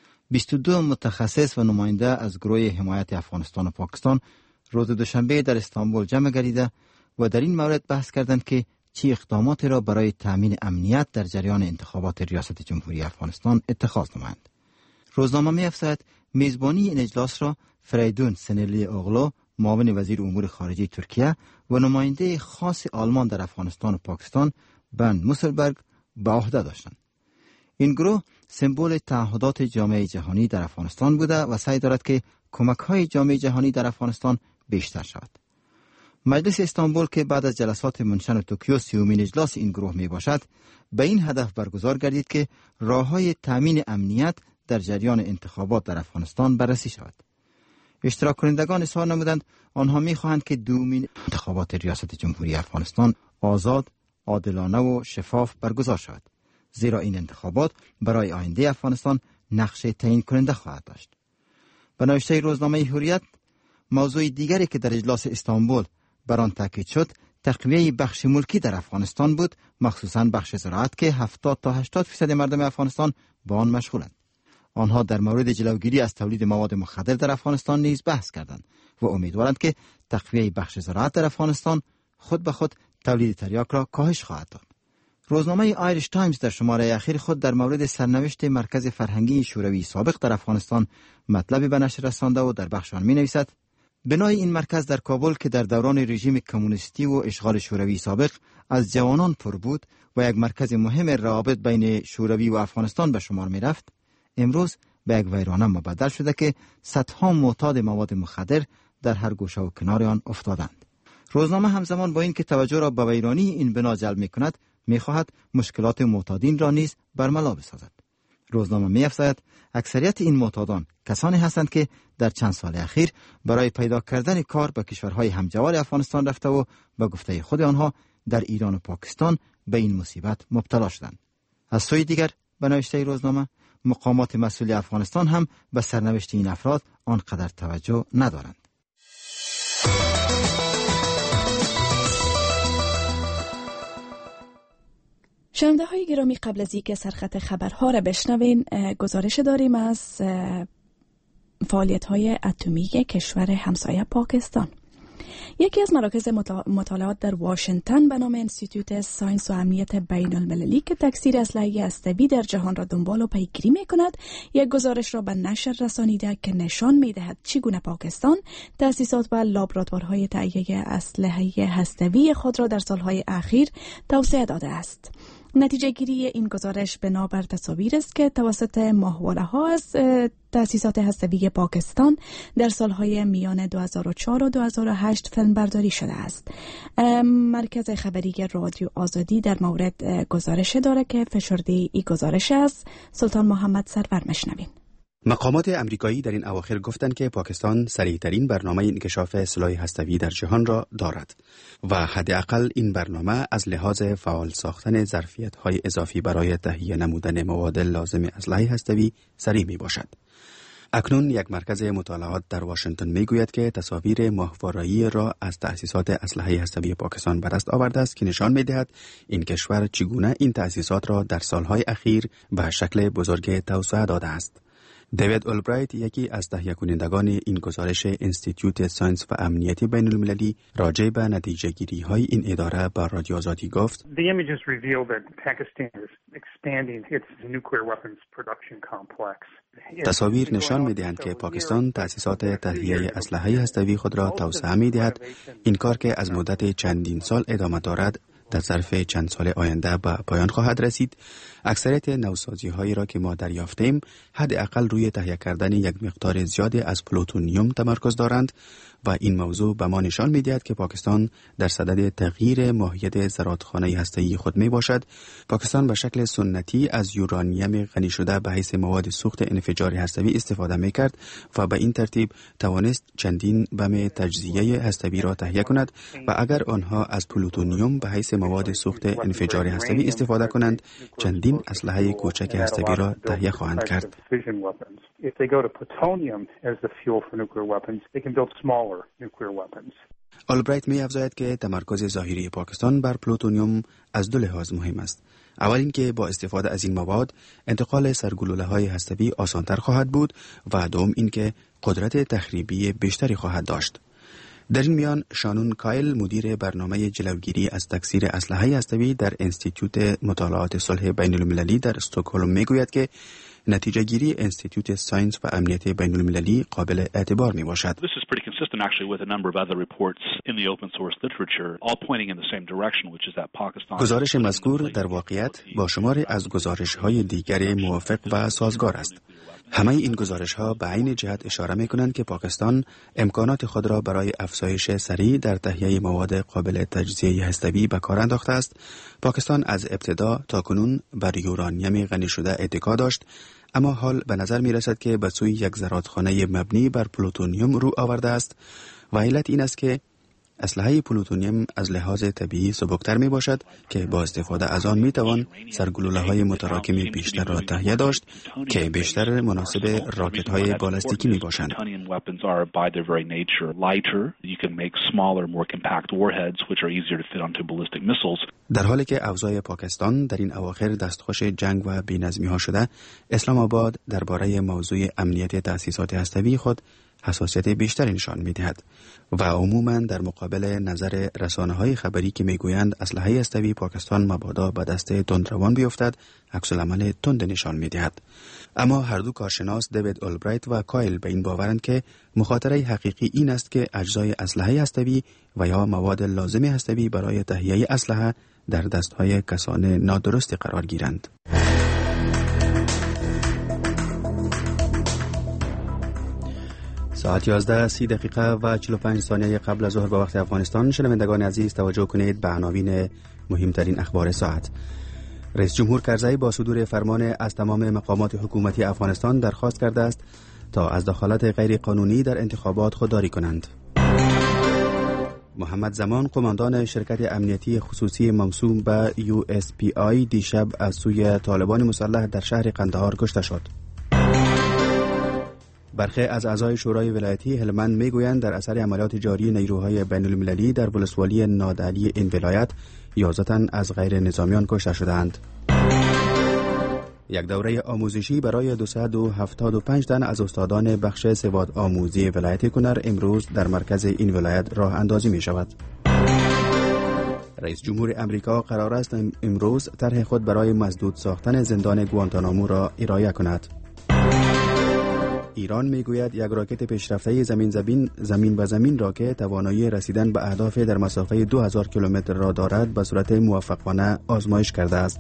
22 متخصص و نماینده از گروه حمایت افغانستان و پاکستان روز دوشنبه در استانبول جمع گردیده و در این مورد بحث کردند که چه اقداماتی را برای تامین امنیت در جریان انتخابات ریاست جمهوری افغانستان اتخاذ نمایند. روزنامه می‌افزاید میزبانی این اجلاس را فریدون سنلی اوغلو، معاون وزیر امور خارجه ترکیه و نماینده خاص آلمان در افغانستان و پاکستان بن موسلبرگ به عهده داشتند. این گروه سمبل تعهدات جامعه جهانی در افغانستان بوده و سعی دارد که کمک‌های جامعه جهانی در افغانستان بیشتر شود. مجلس استانبول که بعد از جلسات منشن و توکیو 30مین اجلاس این گروه می باشد، به این هدف برگزار گردید که راه‌های تامین امنیت در جریان انتخابات در افغانستان بررسی شود. اشتراک کنندگان اظهار نمودند آنها می‌خواهند که دومین انتخابات ریاست جمهوری افغانستان آزاد، عادلانه و شفاف برگزار شود، زیرا این انتخابات برای آینده افغانستان نقش تعیین کننده خواهد داشت. به نوشته روزنامه حریت، موضوع دیگری که در اجلاس استانبول بر آن تاکید شد تقویه بخش ملکی در افغانستان بود، مخصوصاً بخش زراعت که 70 تا 80% مردم افغانستان با آن مشغولند. آنها در مورد جلوگیری از تولید مواد مخدر در افغانستان نیز بحث کردند و امیدوارند که تقویه بخش زراعت در افغانستان خود به خود تولید تریاک را کاهش خواهد داد. روزنامه آیریش تایمز در شماره اخیر خود در مورد سرنوشت مرکز فرهنگی شوروی سابق در افغانستان مطلبی به نشر رسانده و در بخش آن می‌نویسد: بنای این مرکز در کابل که در دوران رژیم کمونیستی و اشغال شوروی سابق از جوانان پر بود و یک مرکز مهم روابط بین شوروی و افغانستان به شمار می‌رفت، امروز به یک ویرانه مبدل شده که صدها معتاد مواد مخدر در هر گوشه و کنار آن افتادند. روزنامه همزمان با این که توجه را به ویرانی این بنا جلب می‌کند، می‌خواهد مشکلات معتادین را نیز برملا بسازد. روزنامه می‌افزاید اکثریت این معتادان کسانی هستند که در چند سال اخیر برای پیدا کردن کار به کشورهای همجوار افغانستان رفته و به گفته خود آنها در ایران و پاکستان به این مصیبت مبتلا شدند. از سوی دیگر به نوشته روزنامه، مقامات مسئول افغانستان هم به سرنوشت این افراد آنقدر توجه ندارند. شنونده های گرامی، قبل از اینکه سرخط خبرها را بشنوین، گزارش داریم از فعالیت های اتمی کشور همسایه پاکستان. یکی از مراکز مطالعات در واشنگتن به نام انستیتوت ساینس و امنیت بین المللی که تکثیر اسلحه هسته‌ای در جهان را دنبال و پیگیری می کند، یک گزارش را به نشر رسانیده که نشان می دهد چگونه پاکستان تأسیسات و لابراتوارهای تهیه اسلحه هسته‌ای خود را در سالهای اخیر توسعه داده است. نتیجه گیری این گزارش بنابر تصاویر است که توسط ماهواره ها از تأسیسات هسته‌ای پاکستان در سالهای میان 2004 و 2008 فیلم برداری شده است. مرکز خبری رادیو آزادی در مورد گزارش داره که فشرده این گزارش است. سلطان محمد سرور مشنوین. مقامات امریکایی در این اواخر گفتند که پاکستان سریع‌ترین برنامه انکشاف سلاح هسته‌ای در جهان را دارد و حداقل این برنامه از لحاظ فعال ساختن ظرفیت‌های اضافی برای تهیه نمودن مواد لازم اسلحه هسته‌ای سریع میباشد. اکنون یک مرکز مطالعات در واشنگتن میگوید که تصاویر ماهواره‌ای را از تأسیسات اسلحه هسته‌ای پاکستان به دست آورده است که نشان می‌دهد این کشور چگونه این تأسیسات را در سالهای اخیر به شکل بزرگ توسعه داده است. دیوید اولبرایت، یکی از تهیه کنندگان این گزارش انستیتوت ساینس و امنیت بین المللی، راجع به نتیجه گیری های این اداره با رادیو آزادی گفت: تصاویر نشان می‌دهند که پاکستان تأسیسات تهیه اسلحه هسته‌ای خود را توسعه می‌دهد. این کار که از مدت چندین سال ادامه دارد در ظرف چند سال آینده به پایان خواهد رسید. اکثریت نوسازی‌هایی را که ما دریافتیم حداقل روی تهیه کردن یک مقدار زیادی از پلوتونیوم تمرکز دارند و این موضوع به ما نشان می‌دهد که پاکستان در صدد تغییر ماهیت زرادخانه هسته‌ای خود میباشد. پاکستان به شکل سنتی از یورانیم غنی شده به حیث مواد سوخت انفجاری هسته‌ای استفاده می‌کرد و به این ترتیب توانست چندین بم تجزیه هسته‌ای را تهیه کند و اگر آنها از پلوتونیوم به حیث مواد سوخت انفجاری هسته‌ای استفاده کنند، چندین اسلحه کوچک هسته‌ای را تهیه خواهند کرد. آلبرایت می افزاید که تمرکز ظاهری پاکستان بر پلوتونیوم از دو لحاظ مهم است. اول اینکه با استفاده از این مواد انتقال سرگلوله‌های هسته‌ای آسان‌تر خواهد بود و دوم اینکه قدرت تخریبی بیشتری خواهد داشت. در این میان شانون کایل، مدیر برنامه جلوگیری از تکثیر اسلحه هسته‌ای در انستیتوت مطالعات صلح بین المللی در استکهلم میگوید که نتیجه گیری انستیتوت ساینس و امنیت بین المللی قابل اعتبار می باشد. گزارش مذکور در واقعیت با شماری از گزارش‌های دیگر موافق و سازگار است. همه این گزارش ها به عین جهت اشاره می کنند که پاکستان امکانات خود را برای افزایش سریع در تهیه مواد قابل تجزیه هسته‌ای به کار انداخته است. پاکستان از ابتدا تا کنون بر یورانیم غنی شده اتکا داشت، اما حال به نظر می رسد که به سوی یک زرادخانه مبنی بر پلوتونیوم رو آورده است و علت این است که اسلحه پلوتونیوم از لحاظ طبیعی سبکتر می باشد که با استفاده از آن می توان سرگلوله های متراکم بیشتر را تهیه داشت که بیشتر مناسب راکت های بالستیکی می باشند. در حالی که اوضاع پاکستان در این اواخر دستخوش جنگ و بی‌نظمی ها شده، اسلام آباد درباره موضوع امنیت تأسیسات هسته‌ای خود حساسیت بیشتر نشان می‌دهد و عموماً در مقابل نظر رسانه‌های خبری که می‌گویند اسلحه هسته‌ای پاکستان مبادا به دست تندروان بیفتد، عکس العمل تند نشان می‌دهد. اما هر دو کارشناس دیوید اولبرایت و کایل به این باورند که مخاطره حقیقی این است که اجزای اسلحه هسته‌ای و یا مواد لازم هسته‌ای برای تهیه اسلحه در دست‌های کسان نادرستی قرار گیرند. ساعت 11:30 و 45 ثانیه قبل از ظهر به وقت افغانستان. شنوندگان عزیز توجه کنید به عناوین مهمترین اخبار ساعت. رئیس جمهور کرزی با صدور فرمان از تمام مقامات حکومتی افغانستان درخواست کرده است تا از دخالت غیر قانونی در انتخابات خودداری کنند. محمد زمان قماندان شرکت امنیتی خصوصی موسوم به USPI دیشب از سوی طالبان مسلح در شهر قندهار کشته شد. برخی از اعضای شورای ولایتی هلمند میگویند در اثر عملیات جاری نیروهای بین المللی در ولسوالی نادعلی این ولایت 11 تن از غیر نظامیان کشته شدند. یک دوره آموزشی برای 275 تن از استادان بخش سواد آموزی ولایت کنر امروز در مرکز این ولایت راه اندازی می شود. رئیس جمهور امریکا قرار است امروز طرح خود برای مسدود ساختن زندان گوانتانامو را ارائه کند. ایران میگوید یک راکت پیشرفته زمین به زمین را که توانایی رسیدن به اهداف در مسافه 2000 کیلومتر را دارد به صورت موفقانه آزمایش کرده است.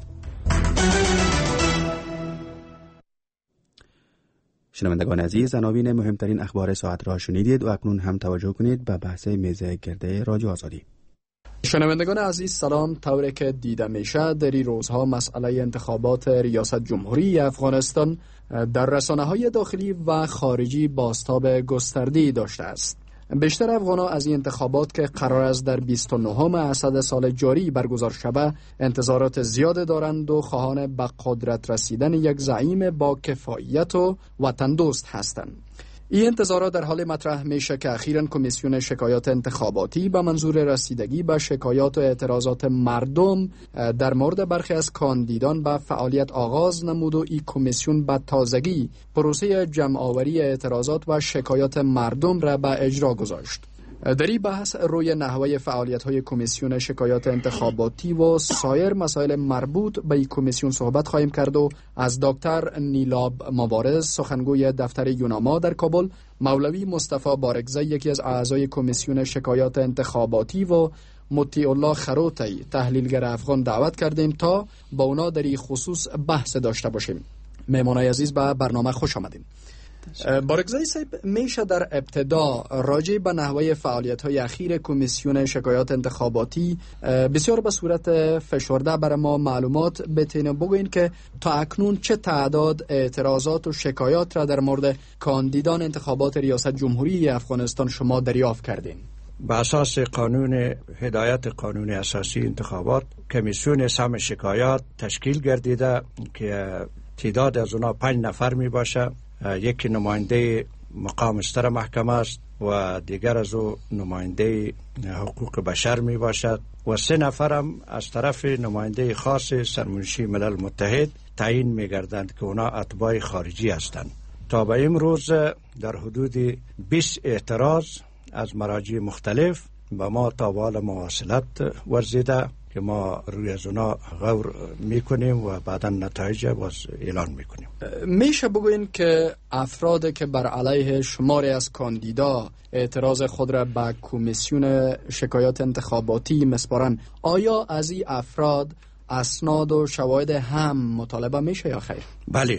شنوندگان عزیز، عناوین مهمترین اخبار ساعت را شنیدید و اکنون هم توجه کنید به بحث میز گرده رادیو آزادی. شنوندگان عزیز سلام. طوری که دیده میشه در این روزها مسئله انتخابات ریاست جمهوری افغانستان در رسانه‌های داخلی و خارجی بازتاب گسترده‌ای داشته است. بیشتر افغان‌ها از این انتخابات که قرار است در 29 اسد سال جاری برگزار شود انتظارات زیاد دارند و خواهان به قدرت رسیدن یک زعیم با کفایت و وطن دوست هستند. این انتظارات در حال مطرح میشه که اخیراً کمیسیون شکایات انتخاباتی به منظور رسیدگی به شکایات و اعتراضات مردم در مورد برخی از کاندیدان به فعالیت آغاز نمود و این کمیسیون به تازگی پروسه جمع‌آوری اعتراضات و شکایات مردم را به اجرا گذاشت. در این بحث روی نحوه فعالیت‌های کمیسیون شکایات انتخاباتی و سایر مسائل مربوط به این کمیسیون صحبت خواهیم کرد و از دکتر نیلاب مبارز سخنگوی دفتر یوناما در کابل، مولوی مصطفی بارگزی یکی از اعضای کمیسیون شکایات انتخاباتی و مطیع الله خروتی تحلیلگر افغان دعوت کردیم تا با اونا در این خصوص بحث داشته باشیم. مهمانای عزیز به برنامه خوش آمدین. بارگزایی صاحب، میشه در ابتدا راجع به نحوه فعالیت‌های اخیر کمیسیون شکایات انتخاباتی بسیار به صورت فشرده برای ما معلومات بتین بگوین که تا اکنون چه تعداد اعتراضات و شکایات را در مورد کاندیدان انتخابات ریاست جمهوری افغانستان شما دریافت کردین؟ به اساس قانون هدایت قانون اساسی انتخابات کمیسیون سم شکایات تشکیل گردیده که تعداد از اونا 5 نفر می باشه. یکی نماینده مقام ستر محکمه است و دیگر از او نماینده حقوق بشر می باشد و 3 نفر هم از طرف نماینده خاص سرمنشی ملل متحد تعیین می گردند که اونا اتباع خارجی هستند. تا به امروز در حدود 20 اعتراض از مراجع مختلف به ما تا حال مواصلت ورزیده که ما روی از اونا غور میکنیم و بعدا نتایج باز اعلان میکنیم. میشه بگوین که افراد که بر علیه شماری از کاندیدا اعتراض خود را به کمیسیون شکایات انتخاباتی مسپارن، آیا از این افراد اسناد و شواهد هم مطالبه میشه یا خیر؟ بله،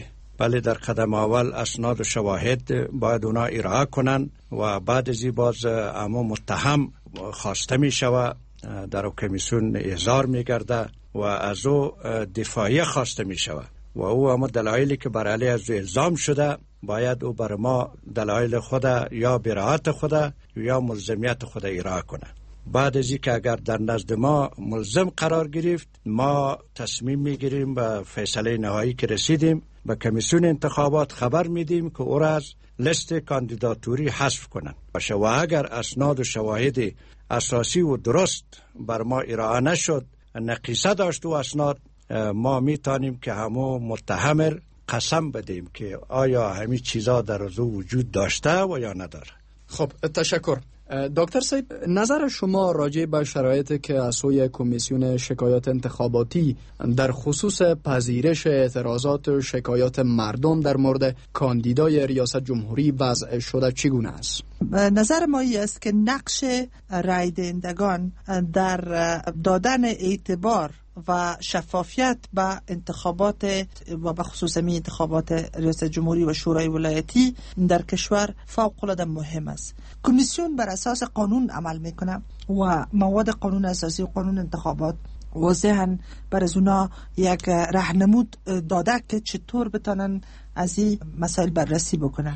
ولی در قدم اول اسناد و شواهد باید اونا ارائه کنن و بعد از این باز اما متهم خواسته می شود، در کمیسیون احضار می گرده و از او دفاعی خواسته می شود و او اما دلایلی که بر علیه از الزام شده باید او بر ما دلایل خود یا براءت خود یا ملزمیت خود ارائه کنه. بعد از اینکه اگر در نزد ما ملزم قرار گرفت، ما تصمیم میگیریم به فیصله نهایی که رسیدیم به کمیسیون انتخابات خبر میدیم که او را از لیست کاندیداتوری حذف کنند باشه و اگر اسناد و شواهد اساسی و درست بر ما ارائه نشد، نقیصه داشت و اسناد، ما میتونیم که همو متهم قسم بدیم که آیا همین چیزا در از وجود داشته و یا نداره. خب تشکر. دکتر صاحب، نظر شما راجع به شرایطی که از سوی کمیسیون شکایات انتخاباتی در خصوص پذیرش اعتراضات و شکایات مردم در مورد کاندیدای ریاست جمهوری وضع شده چگونه است؟ نظر ما است که نقش رای دهندگان در دادن اعتبار و شفافیت به انتخابات و به خصوص انتخابات ریاست جمهوری و شورای ولایتی در کشور فوق العاده مهم است. کمیسیون بر اساس قانون عمل میکنه و مواد قانون اساسی و قانون انتخابات واضحاً بر از اونا یک راهنمود داده که چطور بتونن از این مسائل بررسی بکنن.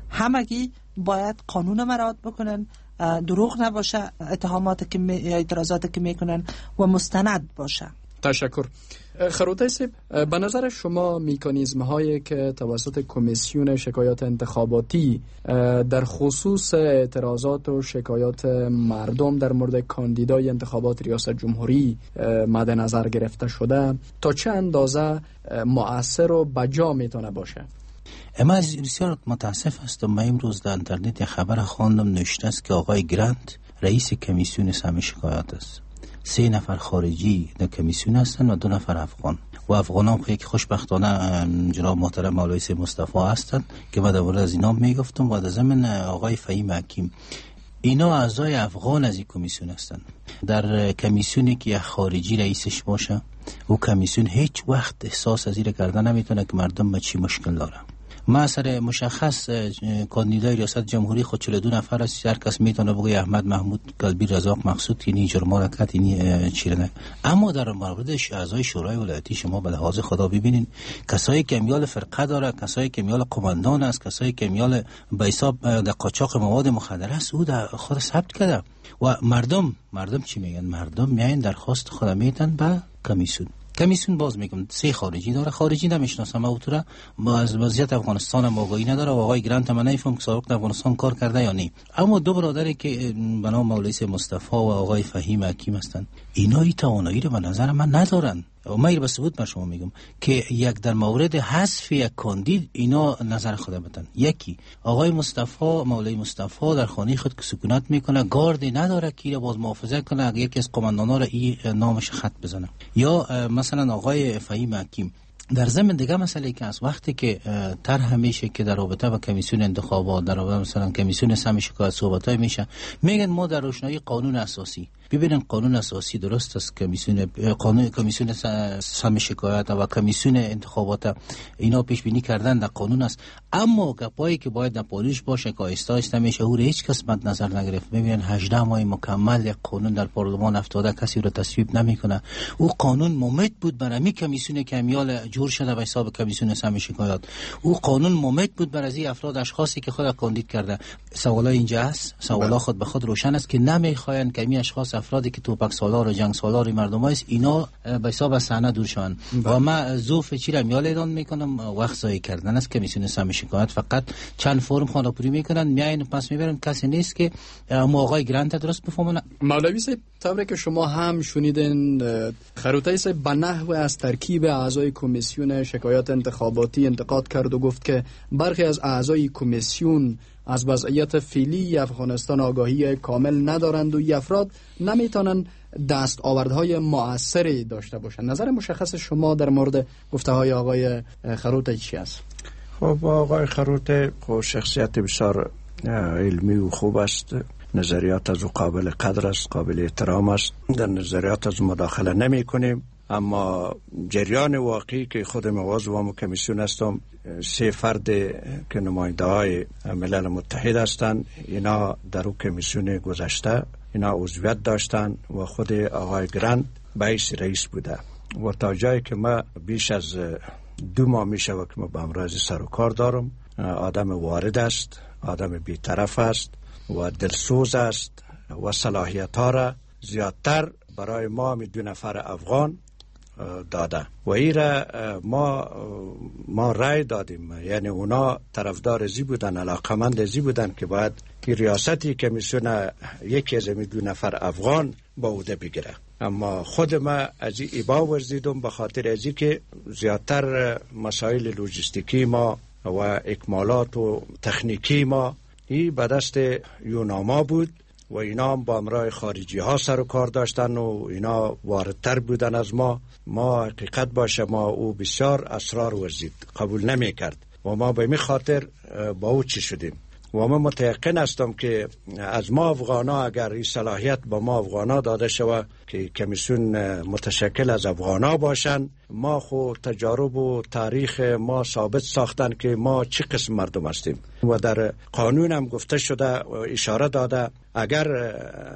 همگی باید قانون مراعات بکنن، دروغ نباشه، اتهامات که یا اعتراضات که میکنن و مستند باشه. تشکر. خروطی صاحب، به نظر شما میکانیزم هایی که توسط کمیسیون شکایات انتخاباتی در خصوص اعتراضات و شکایات مردم در مورد کاندیدای انتخابات ریاست جمهوری مد نظر گرفته شده تا چه اندازه مؤثر و بجا میتونه باشه؟ اما بسیار متاسف هستم، من امروز در اینترنت خبر خواندم نوشته است که آقای گرانت رئیس کمیسیون سهم شکایات است. 3 نفر خارجی در کمیسیون هستند و 2 نفر افغان و افغانان که خوشبختانه جناب محترم مولوی سید مصطفی هستند که من در مورد از اینا میگفتم و در ضمن آقای فهیم حکیم. اینا اعضای افغان از این کمیسیون هستند. در کمیسیونی که یک خارجی رئیسش باشه، او کمیسیون هیچ وقت احساس از این کرده نمیتونه که مردم با چی مشکل داره. مثلا مشخص کاندیدای ریاست جمهوری خود 42 نفر است، هر کس میتونه بگه احمد محمود کلبی رزاق مقصود یعنی جرمان کرد یعنی چیرنه. اما در موردش اعضای شورای ولایتی شما به لحاظ خدا ببینین کسایی که میال فرقه داره، کسایی که میال قماندان است، کسایی که میال به حساب در قاچاق مواد مخدر است، او در خود ثبت کرده و مردم چی میگن؟ مردم میاین درخواست خود میتن به کمیسیون باز میگم 3 خارجی داره، خارجی نمیشناسم اوتره، از وضعیت افغانستان هم آگاهی نداره و آقای گرانت هم نمیفهم که سابق در افغانستان کار کرده یا نه. اما 2 برادری که به نام مولوی سید مصطفی و آقای فهیم حکیم هستند، اینا این توانایی رو به نظر من ندارن. و من به ثبوت بر شما میگم که یک در مورد حذف یک کاندید اینا نظر خود بدن. یکی آقای مصطفی مولوی مصطفی در خانه خود که سکونت میکنه، گاردی نداره که باز محافظت کنه اگر یکی از قماندانا را این نامش خط بزنه. یا مثلا آقای فهیم حکیم در ضمن دیگه مسئله که از وقتی که طرح میشه که در رابطه با کمیسیون انتخابات، در رابطه مثلا کمیسیون سهم شکایات صحبتای میشه، میگن ما در روشنایی قانون اساسی ببینن قانون اساسی درست است، کمیسیون سهم شکایات و کمیسیون انتخابات اینا پیش بینی کردن در قانون است، اما گپایی که باید در پالیش باشه که آیسته میشه او هیچ کس مد نظر نگرفت. ببینن 18 ماه مکمل یک قانون در پارلمان افتاده، کسی رو تصویب نمیکنه. او قانون ممد بود برای می کمیسیون که میال جور شده به حساب کمیسیون سهم شکایات. او قانون ممد بود برای این افراد اشخاصی که خود کاندید کرده. سوالا اینجا است، سوالا خود به خود روشن است که نمیخواین که این اشخاص افرادی که توپک سالار و جنگ سالار مردم است اینا به حساب از صحنه دور شوند. و ما ظروف چی را میال اعلان میکنم، وقت ضایع کردن است. کمیسیون سهم شکایات فقط چند فرم خانه‌پوری میکنن، میاین پس میبرن، کسی نیست که آقای گرانت درست بفهمن. مولوی صاحب طوری که شما هم شنیدین، خروطی صاحب به نحو از ترکیب اعضای کمیسیون شکایات انتخاباتی انتقاد کرد و گفت که برخی از اعضای کمیسیون از وضعیت فعلی افغانستان آگاهی کامل ندارند و این افراد نمیتونن دستاوردهای مؤثری داشته باشند. نظر مشخص شما در مورد گفته های آقای خروطی چی است؟ خب آقای خروطی شخصیت بسیار علمی و خوب است، نظریات از او قابل قدر است، قابل احترام است، در نظریات از مداخله نمی کنیم اما جریان واقعی که خود عضو کمیسیون هستم 3 فرد که نماینده های ملل متحد هستند، اینا در اون کمیسیون گذشته اینا عضویت داشتن و خود آقای گرند به حیث رئیس بوده و تا جایی که ما بیش از 2 ماه میشه که ما به امراض سر و کار دارم. آدم وارد است، آدم بی‌طرف است و دلسوز است و صلاحیت ها را زیادتر برای ما 2 نفر افغان داده و این را ما رای دادیم. یعنی اونا طرفدار ازی بودن، علاقمند ازی بودن که باید این ریاستی کمیسیون یکی از 2 نفر افغان با عهده بگیره. اما خود ما از این ابا ورزیدم به خاطر ازی که زیادتر مسائل لوجستیکی ما و اکمالات و تکنیکی ما این به دست یوناما بود و اینا هم با امرای خارجی ها سر و کار داشتن و اینا واردتر بودن از ما. حقیقت باشه ما او بسیار اسرار ورزید، قبول نمی کرد و ما به می خاطر با او چی شدیم و من متیقن هستم که از ما افغانا اگر این صلاحیت با ما افغانا داده شود که کمیسیون متشکل از افغانا باشن، ما خود تجارب و تاریخ ما ثابت ساختن که ما چه قسم مردم هستیم و در قانون هم گفته شده و اشاره داده اگر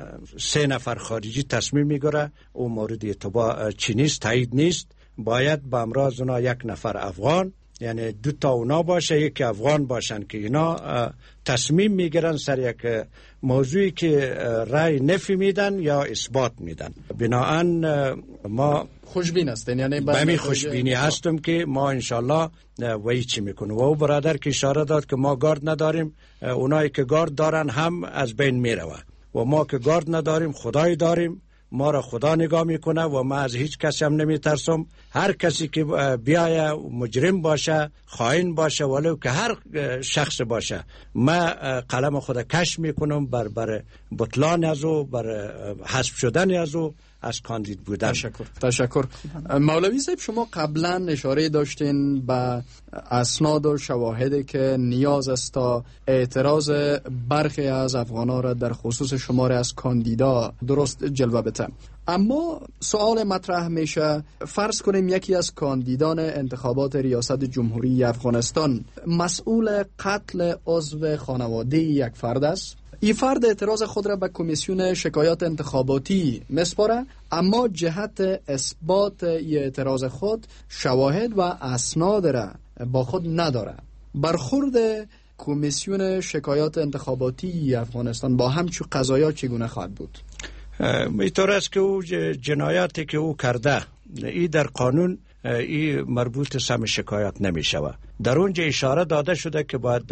3 نفر خارجی تصمیم میگیره او مورد اعتبار چی نیست، تایید نیست، باید به امراض اونا 1 نفر افغان، یعنی 2 تا اونا باشه 1 افغان باشن که اینا تصمیم میگیرن سر یک موضوعی که رای نفی میدن یا اثبات میدن. بناهن ما خوشبین هستین، یعنی به می خوشبینی هستم که ما انشالله وی چی میکنه. و او برادر که اشاره داد که ما گارد نداریم، اونایی که گارد دارن هم از بین میروه و ما که گارد نداریم خدای داریم، ما را خدا نگاه میکنه و ما از هیچ کسی هم نمیترسم. هر کسی که بیایه مجرم باشه، خائن باشه، ولو که هر شخص باشه، ما قلم خود کش میکنم بر بطلان از او، بر حذف شدن از او از کاندید بودن. تشکر. مولوی صاحب شما قبلا اشاره داشتین به اسناد و شواهدی که نیاز است تا اعتراض برخی از افغان‌ها را در خصوص شمار از کاندیدا درست جلوه بده. اما سوال مطرح میشه، فرض کنیم یکی از کاندیدان انتخابات ریاست جمهوری افغانستان مسئول قتل عضو خانواده یک فرد است. این فرد اعتراض خود را به کمیسیون شکایات انتخاباتی مسپاره، اما جهت اثبات این اعتراض خود شواهد و اسناد را با خود نداره. برخورد کمیسیون شکایات انتخاباتی افغانستان با همچو قضایا چگونه خواهد بود؟ اینطور است که او جنایاتی که او کرده این در قانون این مربوط سم شکایت نمی شود. در اونجا اشاره داده شده که باید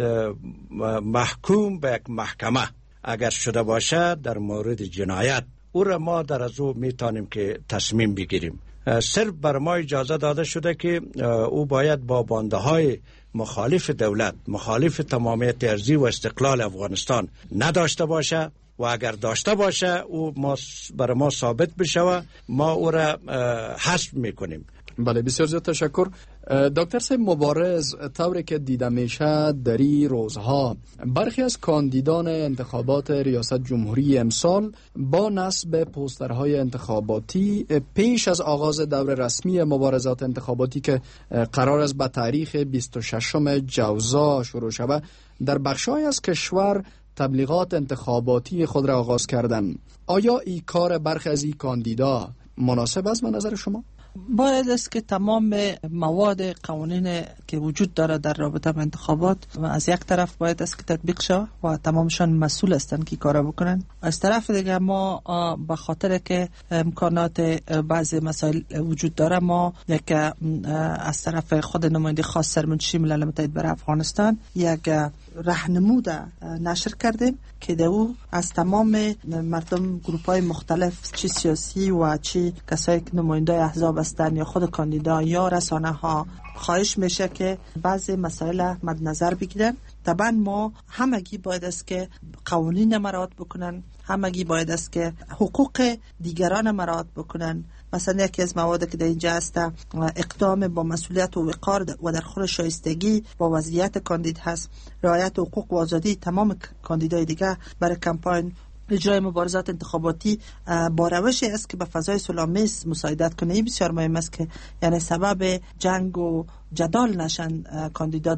محکوم به یک محکمه اگر شده باشه در مورد جنایت، او را ما در از او میتونیم که تصمیم بگیریم. صرف بر ما اجازه داده شده که او باید با بانده های مخالف دولت، مخالف تمامیت ارضی و استقلال افغانستان نداشته باشه و اگر داشته باشه او بر ما ثابت بشه و ما او را حذف میکنیم. بله، بسیار زیاد تشکر. دکتر صاحب مبارز، طوری که دیده میشه در این روزها برخی از کاندیدان انتخابات ریاست جمهوری امسال با نصب پوسترهای انتخاباتی پیش از آغاز دور رسمی مبارزات انتخاباتی که قرار است به تاریخ 26 جوزا شروع شود در بخش‌های از کشور تبلیغات انتخاباتی خود را آغاز کردند. آیا این کار برخی از این کاندیدا مناسب است به نظر شما؟ باید است که تمام مواد قوانین که وجود داره در رابطه با انتخابات و از یک طرف باید است که تطبیق شود و تمامشان مسئول هستند که کارا بکنن. از طرف دیگه ما به خاطر که امکانات بعضی مسائل وجود داره، ما یک از طرف خود نماینده خاص سرمنشی ملل متحد برای افغانستان یک راهنمود نشر کردیم که در او از تمام مردم، گروپ‌های مختلف، چی سیاسی و چی کسایی که نماینده احزاب هستند یا خود کاندیدا یا رسانه ها، خواهش میشه که بعضی مسائل مد نظر بگیرن. طبعا ما همگی باید است که قوانین مراعات بکنن، همگی باید است که حقوق دیگران مراعات بکنن. مثلا یکی از مواد که در اینجا هست اقدام با مسئولیت و وقار و در خور شایستگی با وضعیت کاندید هست، رعایت حقوق و آزادی تمام کاندیدای دیگه برای کمپاین اجرای مبارزات انتخاباتی با روشی است که به فضای صلح‌آمیز مساعدت کنه. این بسیار مهم است که یعنی سبب جنگ و جدال نشن کاندیدا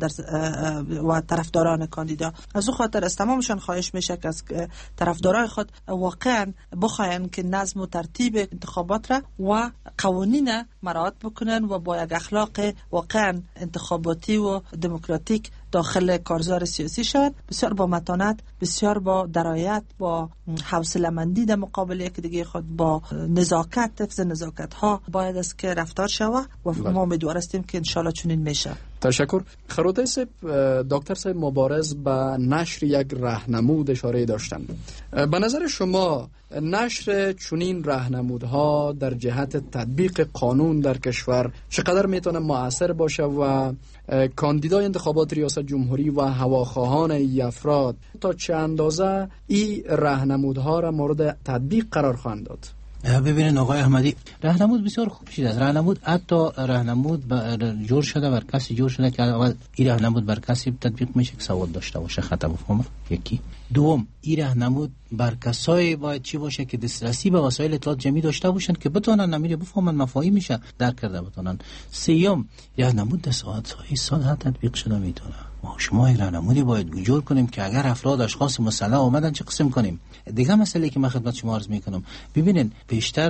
و طرفداران کاندیدا. از او خاطر از تمامشان خواهش میشه که از طرفدارای خود واقعا بخواین که نظم و ترتیب انتخابات را و قوانین مراعات بکنن و با یک اخلاق واقعا انتخاباتی و دموکراتیک داخل کارزار سیاسی شد. بسیار با متانت، بسیار با درایت، با حوصله‌مندی در مقابل یک دیگه خود، با نزاکت، حفظ نزاکت ها باید است که رفتار شود و ما امیدوار هستیم که انشالله چنین میشه. تشکر. خروتای صاحب، دکتر صاحب مبارز به نشر یک راهنمود اشاره داشتند. به نظر شما نشر چنین راهنمودها در جهت تطبیق قانون در کشور چقدر میتونه مؤثر باشه و کاندیدای انتخابات ریاست جمهوری و هواخواهان ای افراد تا چه اندازه این راهنمودها را مورد تطبیق قرار خواهند داد؟ ببینید آقای احمدی، راهنمود بسیار خوب شده است. راهنمود حتی راهنمود جور شده بر کسی جور شده که اول این راهنمود بر کسی تطبیق میشه که سواد داشته باشه، خطا بفهمه. یکی دوم، این راهنمود بر کسایی باید چی باشه که دسترسی به وسایل اطلاعات جمعی داشته باشن که بتونن نمیره بفهمن، مفاهیم میشه درک کرده بتونن. سیوم، راهنمود در ساعت‌های سال ها تطبیق شده میتونه. ما شما این راهنمودی باید جور کنیم که اگر افراد اشخاص مسلح اومدن چه قسم کنیم. دیگه مسئله که من خدمت شما عرض میکنم، ببینید بیشتر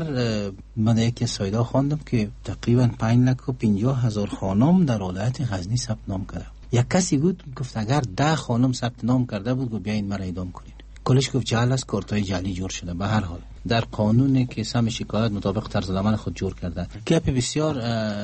من یکی سایدا خواندم که تقریبا 5,50,000 خانم در ولایت غزنی ثبت نام کرده. یک کسی بود گفت اگر 10 خانم ثبت نام کرده بود گفت بیاین مرا اعدام کنین. کلش گفت جعل است، کارتای جعلی جور شده. به هر حال در قانونی که سم شکایت مطابق طرز العمل خود جور کرده. گپ بسیار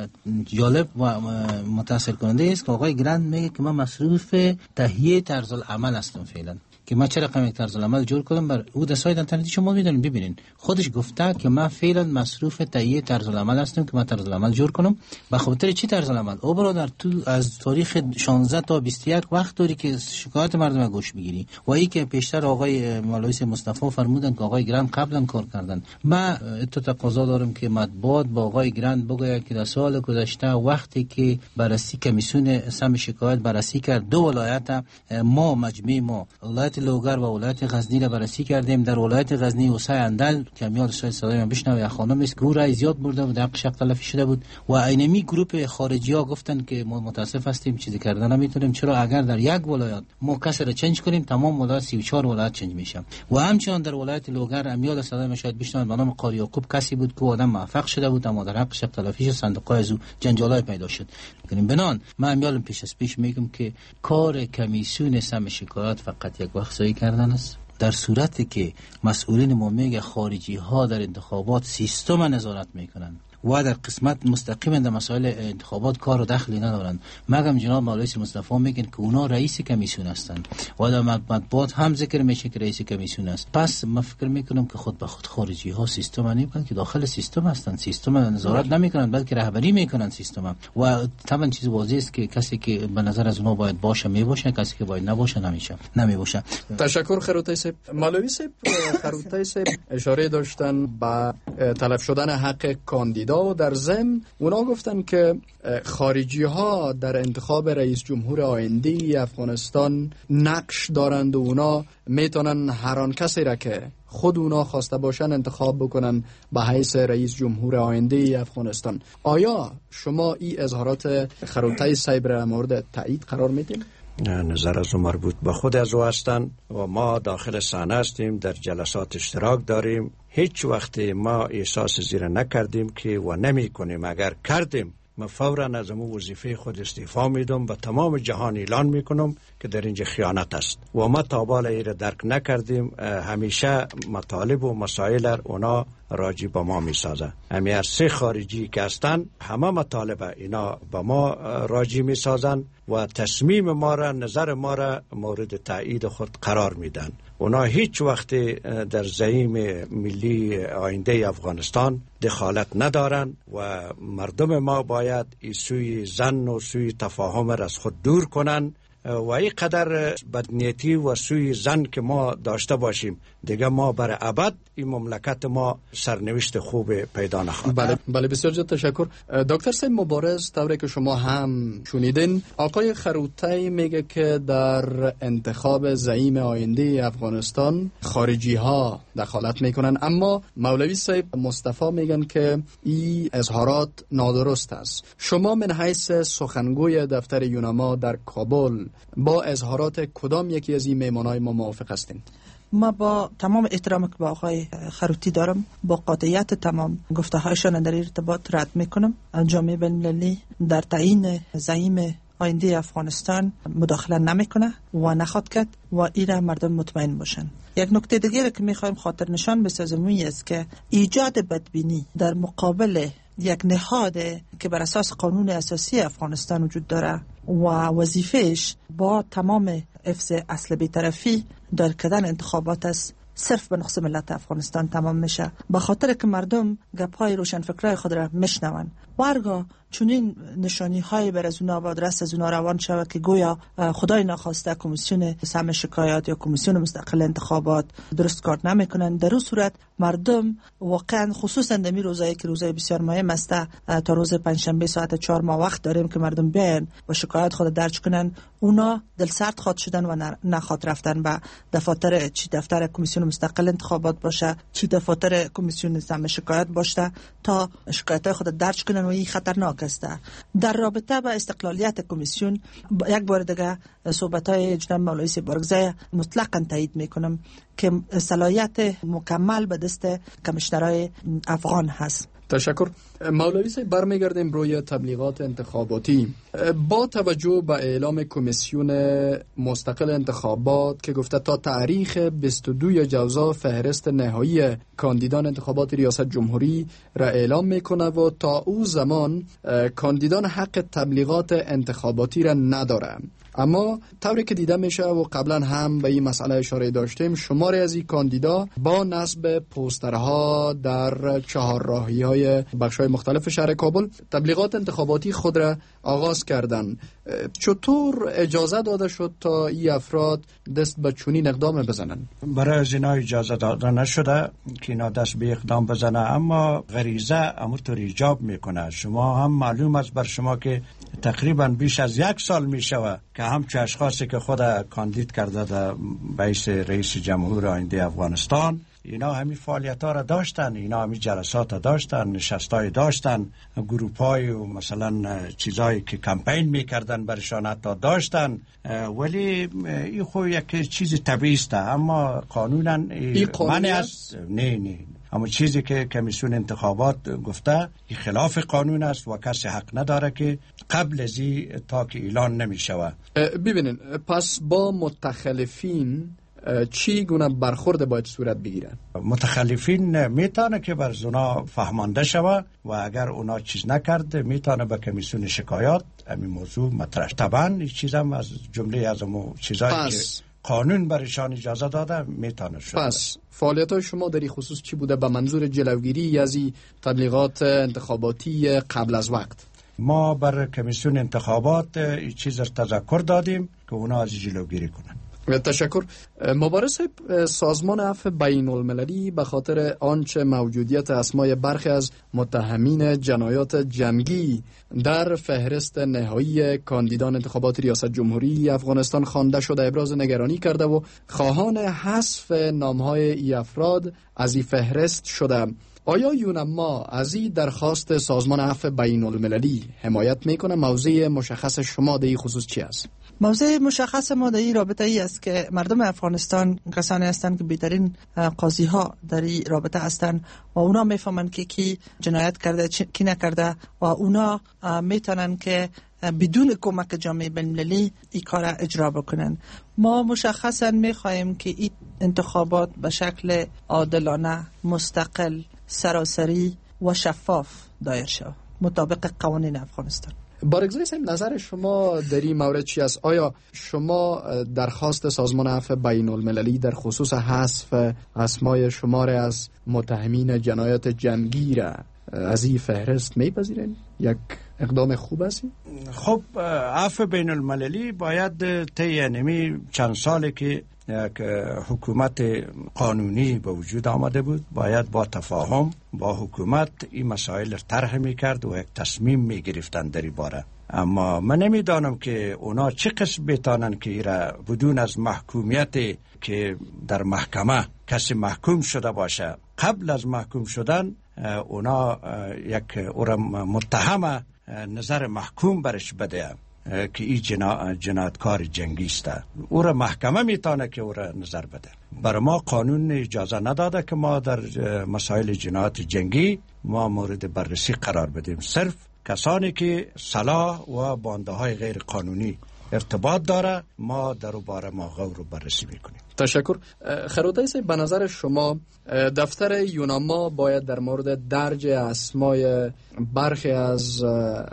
جالب و متاثر کننده است که آقای گرند میگه که من مصروف تهیه طرز العمل هستم فعلا، که من چه رقم یک طرز العمل جور کنم. بر او در سایت اینترنتی شما میدونین ببینین خودش گفته که من فعلا مصروف تهیه طرز العمل هستم که من طرز العمل جور کنم. به خاطر چی طرز العمل؟ او برادر تو از تاریخ 16 تا 21 وقت داری که شکایت مردم گوش بگیری و ای که پیشتر آقای مولوی مصطفی فرمودن که آقای گرند قبلا کار کردن. من تقاضا دارم که مطبوعات با آقای گرند بگه که در سال گذشته وقتی که بررسی کمیسیون سم شکایت بررسی کرد دو ولایت ما مجمع ما ولایت لوگر و ولایت غزنی را بررسی کردیم. در ولایت غزنی حسین اندل که میاد صدای من بشنوه خانم است که او رای زیاد برده بود، حق شق تلفی شده بود و اینمی گروپ خارجی ها گفتن که ما متاسف هستیم چیزی کردن نمیتونیم، چرا اگر در یک ولایت ما کسی را چنج کنیم تمام ولایت 34 ولایت چنج میشه. و همچنان در ولایت لوگر امیال صدای من شاید بشنوه به نام قاری یعقوب کسی بود که آدم موفق شده بود اما در حق شق تلفی صندوقای از او جنجالای پیدا شد. کنیم بنان من امیال پیش میگم که کار کمیسیون سم شکایت فقط یک وقت کردن است. در صورتی که مسئولین ما میگه خارجی ها در انتخابات سیستم نظارت میکنن و در قسمت مستقیما در مسائل انتخابات کار و دخلی ندارن، مگم جناب مولوی مصطفی میگن که اونا رئیس کمیسیون هستن و در مطبوعات هم ذکر میشه که رئیس کمیسیون است. پس من فکر میکنم که خود به خود خارجی ها سیستم نمیکنن که داخل سیستم هستن، سیستم نظارت نمیکنن بلکه رهبری میکنن سیستم. و طبعا چیز واضحه است که کسی که به نظر از اونها باید باشه میباشه، کسی که باید نباشه نمیباشه. تشکر خروتای صاحب. مولوی صاحب، خروتای صاحب اشاره داشتن به تلف شدن حق کاندیدا و در ضمن اونا گفتن که خارجی ها در انتخاب رئیس جمهور آینده افغانستان نقش دارند و اونا میتونن هر آن کسی را که خود اونا خواسته باشن انتخاب بکنن به حیث رئیس جمهور آینده افغانستان. آیا شما این اظهارات خروتای صاحب را مورد تایید قرار میدین؟ نظر از او مربوط به خود از او هستند و ما داخل صحنه هستیم، در جلسات اشتراک داریم. هیچ وقت ما احساس زیر نکردیم که و نمی کنیم. اگر کردیم من فوراً از امو وظیفه خود استعفا میدم و تمام جهان اعلان میکنم که در اینجا خیانت است و ما تا بالا ایره درک نکردیم. همیشه مطالب و مسائل اونا راجی با ما میسازه. همی هر سه خارجی که هستن همه مطالب اینا با ما راجی میسازن و تصمیم ما را، نظر ما را مورد تایید خود قرار میدن. اونا هیچ وقت در زعیم ملی آینده افغانستان دخالت ندارن و مردم ما باید سوی زن و سوی تفاهم را از خود دور کنن و این قدر بدنیتی و سوی زن که ما داشته باشیم دیگه ما بر ابد این مملکت ما سرنوشت خوب پیدا نخواهد. بله بسیار زیاد تشکر. دکتر سید مبارز، طوری که شما هم شنیدین، آقای خروطی میگه که در انتخاب زعیم آینده افغانستان خارجی ها دخالت میکنن، اما مولوی صاحب مصطفی میگن که این اظهارات نادرست است. شما من حیث سخنگوی دفتر یونما در کابل با اظهارات کدام یکی از این میمانای ما موافق هستین؟ ما با تمام احترام که با آقای خروطی دارم، با قاطعیت تمام گفته هایشان در ارتباط رد میکنم. جامعه بین‌المللی در تعیین زعیم آینده افغانستان مداخله نمیکنه و نخواد کرد و این مردم مطمئن باشن. یک نکته دیگه که میخوایم خاطر نشان بسازیم است که ایجاد بدبینی در مقابل یک نهاد که بر اساس قانون اساسی افغانستان وجود داره و وظیفهش با تمام حفظ اصل بی‌طرفی در کردن انتخابات است، صرف به نقص ملت افغانستان تمام میشه، به خاطر که مردم گپ‌های روشنفکرای خود را میشنون و هرگاه چنین نشانی های بر از اونا با درست از اونا روان شود که گویا خدای ناخواسته کمیسیون سم شکایات یا کمیسیون مستقل انتخابات درست کار نمیکنن، در اون صورت مردم واقعا خصوصا در روزایی که روزای بسیار مهم است، تا روز پنجشنبه ساعت 4 ما وقت داریم که مردم بیان و شکایت خود درج کنن، اونا دل سرد خواد شدن و نخواد رفتن به دفاتر، چی دفتر کمیسیون مستقل انتخابات باشه چی دفاتر کمیسیون سم شکایات باشه، تا شکایت خود درج کنن و این خطرناک است. در رابطه با استقلالیت کمیسیون یک بار دیگه صحبت‌های جناب مولوی صاحب بارگزای مطلقاً تایید میکنم که صلاحیت مکمل به دست کمیشنرای افغان هست. تشکر. مولوی صاحب برمیگردیم روی تبلیغات انتخاباتی. با توجه به اعلام کمیسیون مستقل انتخابات که گفته تا تاریخ 22 جوزا فهرست نهایی کاندیدان انتخابات ریاست جمهوری را اعلام میکنه و تا او زمان کاندیدان حق تبلیغات انتخاباتی را نداره، اما طوری که دیده میشه و قبلا هم به این مسئله اشاره داشتیم، شماری از این کاندیدا با نصب پوسترها در چهارراهی‌های بخش‌های مختلف شهر کابل تبلیغات انتخاباتی خود را آغاز کردند. چطور اجازه داده شد تا این افراد دست به چنین اقدام بزنن؟ برای از اینا اجازه داده نشده که اینا دست به اقدام بزنه، اما غریزه همونطور ایجاب میکنه. شما هم معلوم است بر شما که تقریبا بیش از 1 سال میشوه که همچه اشخاصی که خود کاندید کرده در بیس رئیس جمهور آینده افغانستان، اینا همین فعالیت ها را داشتن، اینا همین جلسات ها داشتن، نشست های داشتن، گروپ های و مثلا چیزایی که کمپین میکردن برشان حتی داشتن، ولی این خو یک چیز طبیعی است. اما قانونا منع است. نه اما چیزی که کمیسیون انتخابات گفته این خلاف قانون است و کسی حق نداره که قبل از تا که اعلان نمیشود. ببینین، پس با متخلفین چی گونه برخورد باید صورت بگیرن؟ متخلفین میتونه که بر اونا فهمانده شود و اگر اونا چیز نکرد میتونه به کمیسیون شکایات همین موضوع مطرح. طبعا این چیز هم از جمله از اون چیزایی که قانون برشان اجازه داده میتونه شد. پس فعالیت‌های شما در این خصوص چی بوده به منظور جلوگیری از این تبلیغات انتخاباتی قبل از وقت؟ ما بر کمیسیون انتخابات این چیز را تذکر دادیم که اونا از جلوگیری کنن. تشکر. مبارز سازمان عفو بین المللی به خاطر آنچه موجودیت اسمای برخی از متهمین جنایات جنگی در فهرست نهایی کاندیدان انتخابات ریاست جمهوری افغانستان خوانده شده ابراز نگرانی کرده و خواهان حذف نامهای ای افراد از این فهرست شده. آیا یونما از این درخواست سازمان عفو بین المللی حمایت میکنه؟ موضع مشخص شما در این خصوص چی است؟ موضوع مشخص ما در این رابطه ای است که مردم افغانستان کسانی هستند که بهترین قاضی ها در این رابطه هستند و اونا میفهمند که کی جنایت کرده کی نکرده و اونا میتونن که بدون کمک جامعه بین‌المللی این کار اجرا بکنن. ما مشخصا میخواهیم که این انتخابات به شکل عادلانه، مستقل، سراسری و شفاف دایر شود مطابق قوانین افغانستان. بارگزای صاحب، نظر شما در این مورد چی است؟ آیا شما درخواست سازمان عفو بین المللی در خصوص حذف اسمای شمار از متهمین جنایات جنگی را از این فهرست میپذیرین؟ یک اقدام خوب است؟ خب عفو بین المللی باید طی نمی چند سالی که یک حکومت قانونی به وجود آمده بود، باید با تفاهم با حکومت این مسائل طرح میکرد و یک تصمیم میگرفتند در این باره. اما من نمیدانم که اونا چه قسم بتانن که ایرا بدون از محکومیت که در محکمه کسی محکوم شده باشه، قبل از محکوم شدن اونا یک متهم نظر محکوم برش بده که این جنایتکار جنگی است، او را محکمه میتونه که او را نظر بده. برای ما قانون اجازه نداده که ما در مسائل جنایت جنگی ما مورد بررسی قرار بدیم. صرف کسانی که سلاح و بانده های غیر قانونی ارتباط داره ما در باره ما غور و بررسی میکنیم. تشکر. خروتای صاحب، به نظر شما دفتر یوناما باید در مورد درج اسمای برخی از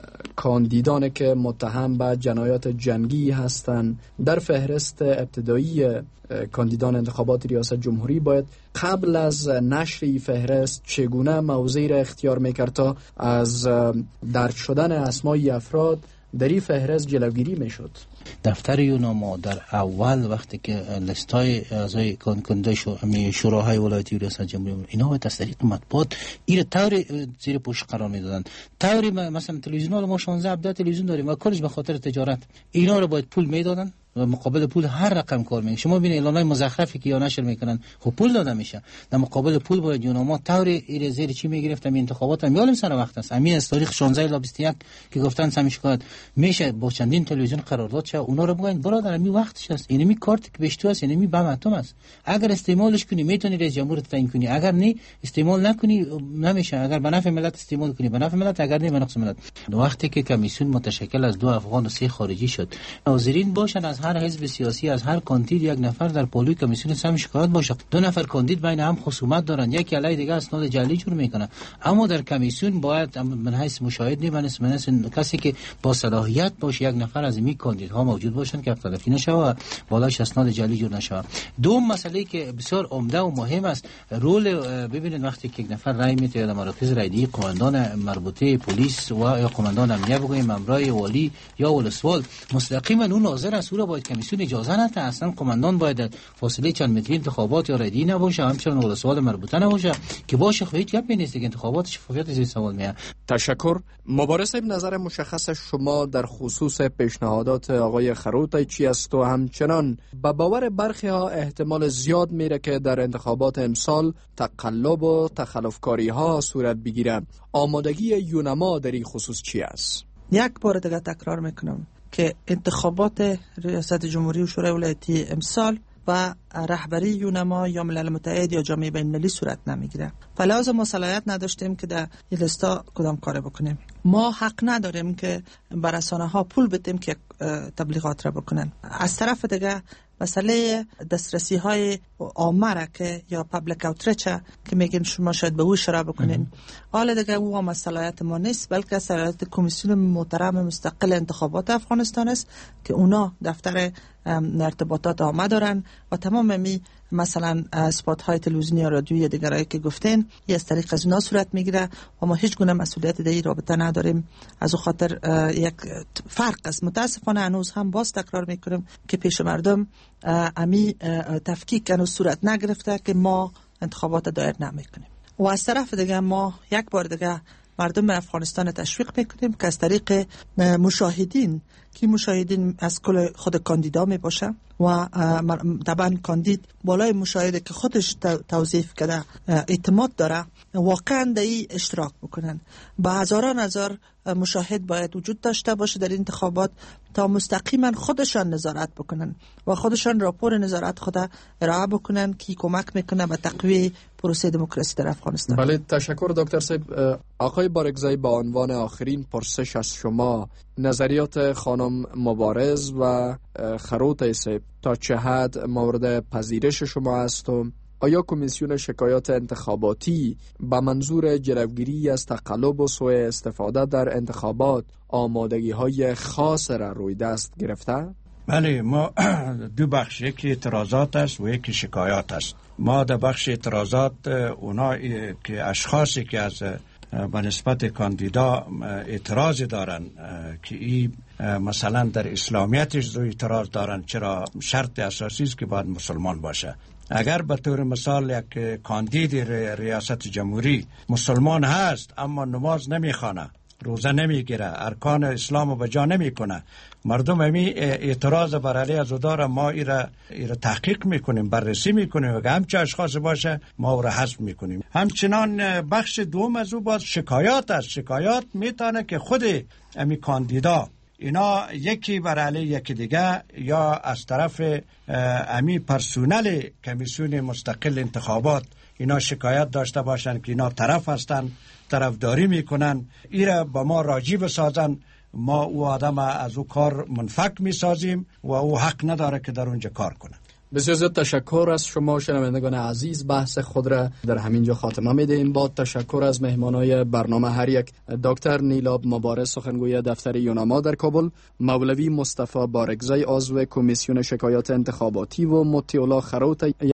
کاندیدانی که متهم به جنایات جنگی هستند در فهرست ابتدایی کاندیدان انتخابات ریاست جمهوری باید قبل از نشر این فهرست چگونه موضعی را اختیار میکرد تا از درج شدن اسمای افراد در این فهرست جلوگیری میشد؟ دفتر یوناما در اول وقتی که لیستای اعضای کننده شوراهای ولایتی ریاست جمهوری اینا به تصدیق مطبوعات این طور زیر پوش قرار میدادن. طوری مثلا تلویزیون ما 16 تلویزیون داریم و کلش به خاطر تجارت اینا رو باید پول میدادن و مقابل پول هر رقم کار میکنن. شما ببینید اعلانای مزخرفی که یا نشر میکنن خب پول داده میشه، در مقابل پول باید یوناما طوری این زیر چی میگرفتم انتخابات هم یادم سر وقت است. همین از تاریخ 16 الی 21 که گفتن سمی شکایت میشه با چندین تلویزیون قرارداد شه، اونا رو بگین برادر می وقتش است، اینمی کارت که بهش تو است، اینمی بماتم است. اگر استعمالش کنی میتونی رئیس جمهور تعیین کنی، اگر نه استعمال نکنی نمیشه. اگر به نفع ملت استعمال کنی به نفع ملت، اگر نه به نقص ملت. وقتی که کمیسیون متشکل از 2 افغان و 3 خارجی شد، ناظرین باشن از هر حزب سیاسی، از هر کاندید یک نفر در پالوی کمیسیون سم شکایت باشه. 2 نفر کاندید بین هم خصومت دارن، یکی علیه دیگه اسناد جعلی جور میکنه. اما در کمیسیون باید من حیث مشاهد من کسی که با صلاحیت باشه یک نفر از این کاندیدها موجود باشن که اختلافی نشه و بالاش اسناد جعلی جور نشه. دوم مسئله که بسیار عمده و مهم است، رول ببینید وقتی که یک نفر رای میده در مراکز رایدهی، قماندان مربوطه پلیس و یا قماندان امنیه بگویم امرای والی یا ولسوال مستقیما اون ناظر است، او را باید کمیسیون اجازه نده. اصلا قماندان باید فاصله چند متری انتخابات یا رایدهی نباشه، همچنین ولسوال مربوطه نباشه که باشه. خب هیچ گپی نیست که انتخابات شفافیت زیر سوال میاد. تشکر. مبارز صاحب، نظر مشخص شما در خصوص پیشنهادات آقای خروتای چی است و همچنان به باور برخی ها احتمال زیاد میره که در انتخابات امسال تقلب و تخلفکاری ها صورت بگیره، آمادگی یوناما در این خصوص چی است؟ یک بار دیگه تکرار میکنم که انتخابات ریاست جمهوری و شورای ولایتی امسال و رهبری یوناما یا ملل متحد یا جامعه بین المللی صورت نمیگیره. فلازم ما صلاحیت نداشتیم که در این لیستا کدام کار بکنیم. ما حق نداریم که بر رسانه ها پول بدیم که تبلیغات را بکنن. از طرف دیگه مسئله دسترسی های عامه که یا پابلیک اوتریچ که میگیم شما شاید به او اشاره بکنین، حالا دیگه او هم صلاحیت ما نیست، بلکه صلاحیت کمیسیون محترم مستقل انتخابات افغانستان است که اونا دفتر ارتباطات عامه دارن و تمام می مثلا اسپات های تلویزیونی یا رادیویی دیگرایی که گفتین یه از طریق از اونا صورت میگیره و ما هیچ گونه مسئولیت در این رابطه نداریم. از او خاطر یک فرق است. متاسفانه هنوز هم باز تکرار میکنیم که پیش مردم امی تفکیک هنوز صورت نگرفته که ما انتخابات دایر نمیکنیم. و از طرف دیگه ما یک بار دیگه مردم افغانستان تشویق میکنیم که از طریق مشاهدین که مشاهدین از کل خود کاندیدا می باشه و طبعا کاندید بالای مشاهده که خودش توظیف کرده اعتماد داره واقعا در این اشتراک بکنن. با هزار مشاهد باید وجود داشته باشه در انتخابات تا مستقیما خودشان نظارت بکنن و خودشان راپور نظارت خود ارائه بکنن که کمک میکنه به تقویت پروسه دموکراسی در افغانستان. بله، تشکر دکتر صاحب. آقای بارگزایی، با عنوان آخرین پرسش از شما، نظریات خانم مبارز و خروتای صاحب تا چه حد مورد پذیرش شما است و آیا کمیسیون شکایات انتخاباتی به منظور جلوگیری از تقلب و سوء استفاده در انتخابات آمادگی های خاص را روی دست گرفته؟ بله، ما دو بخش، یکی اعتراضات است و یکی شکایات است. ما در بخش اعتراضات اونا که اشخاصی که از به نسبت کاندیدا اعتراض دارن که این مثلا در اسلامیتش زو اعتراض دارن، چرا شرط اساسی است که باید مسلمان باشه. اگر به طور مثال یک کاندید ریاست جمهوری مسلمان هست اما نماز نمیخوانه، روزه نمیگیره، ارکان اسلام رو به جا نمیکنه، مردم همی اعتراض بر علیه از او داره، ما ایره تحقیق میکنیم، بررسی میکنیم و همچه اشخاص باشه ما او را حذف میکنیم. همچنان بخش دوم از او باز شکایات است. شکایات میتونه که خود امی کاندیدا اینا یکی بر علیه یکی دیگه یا از طرف امی پرسونل کمیسیون مستقل انتخابات اینا شکایت داشته باشن که اینا طرف هستن، طرفداری میکنن، ایره با ما راجی بسازن، ما او آدم از او کار منفک میسازیم و او حق نداره که در اونجا کار کنه. بسیار زیاد تشکر از شما شنوندگان عزیز. بحث خود را در همینجا خاتمه میدهیم. با تشکر از مهمانای برنامه هر یک: دکتر نیلاب مبارز سخنگوی دفتر یوناما در کابل، مولوی مصطفی بارگزی عضو کمیسیون شکایات انتخاباتی و مطیع الله خروت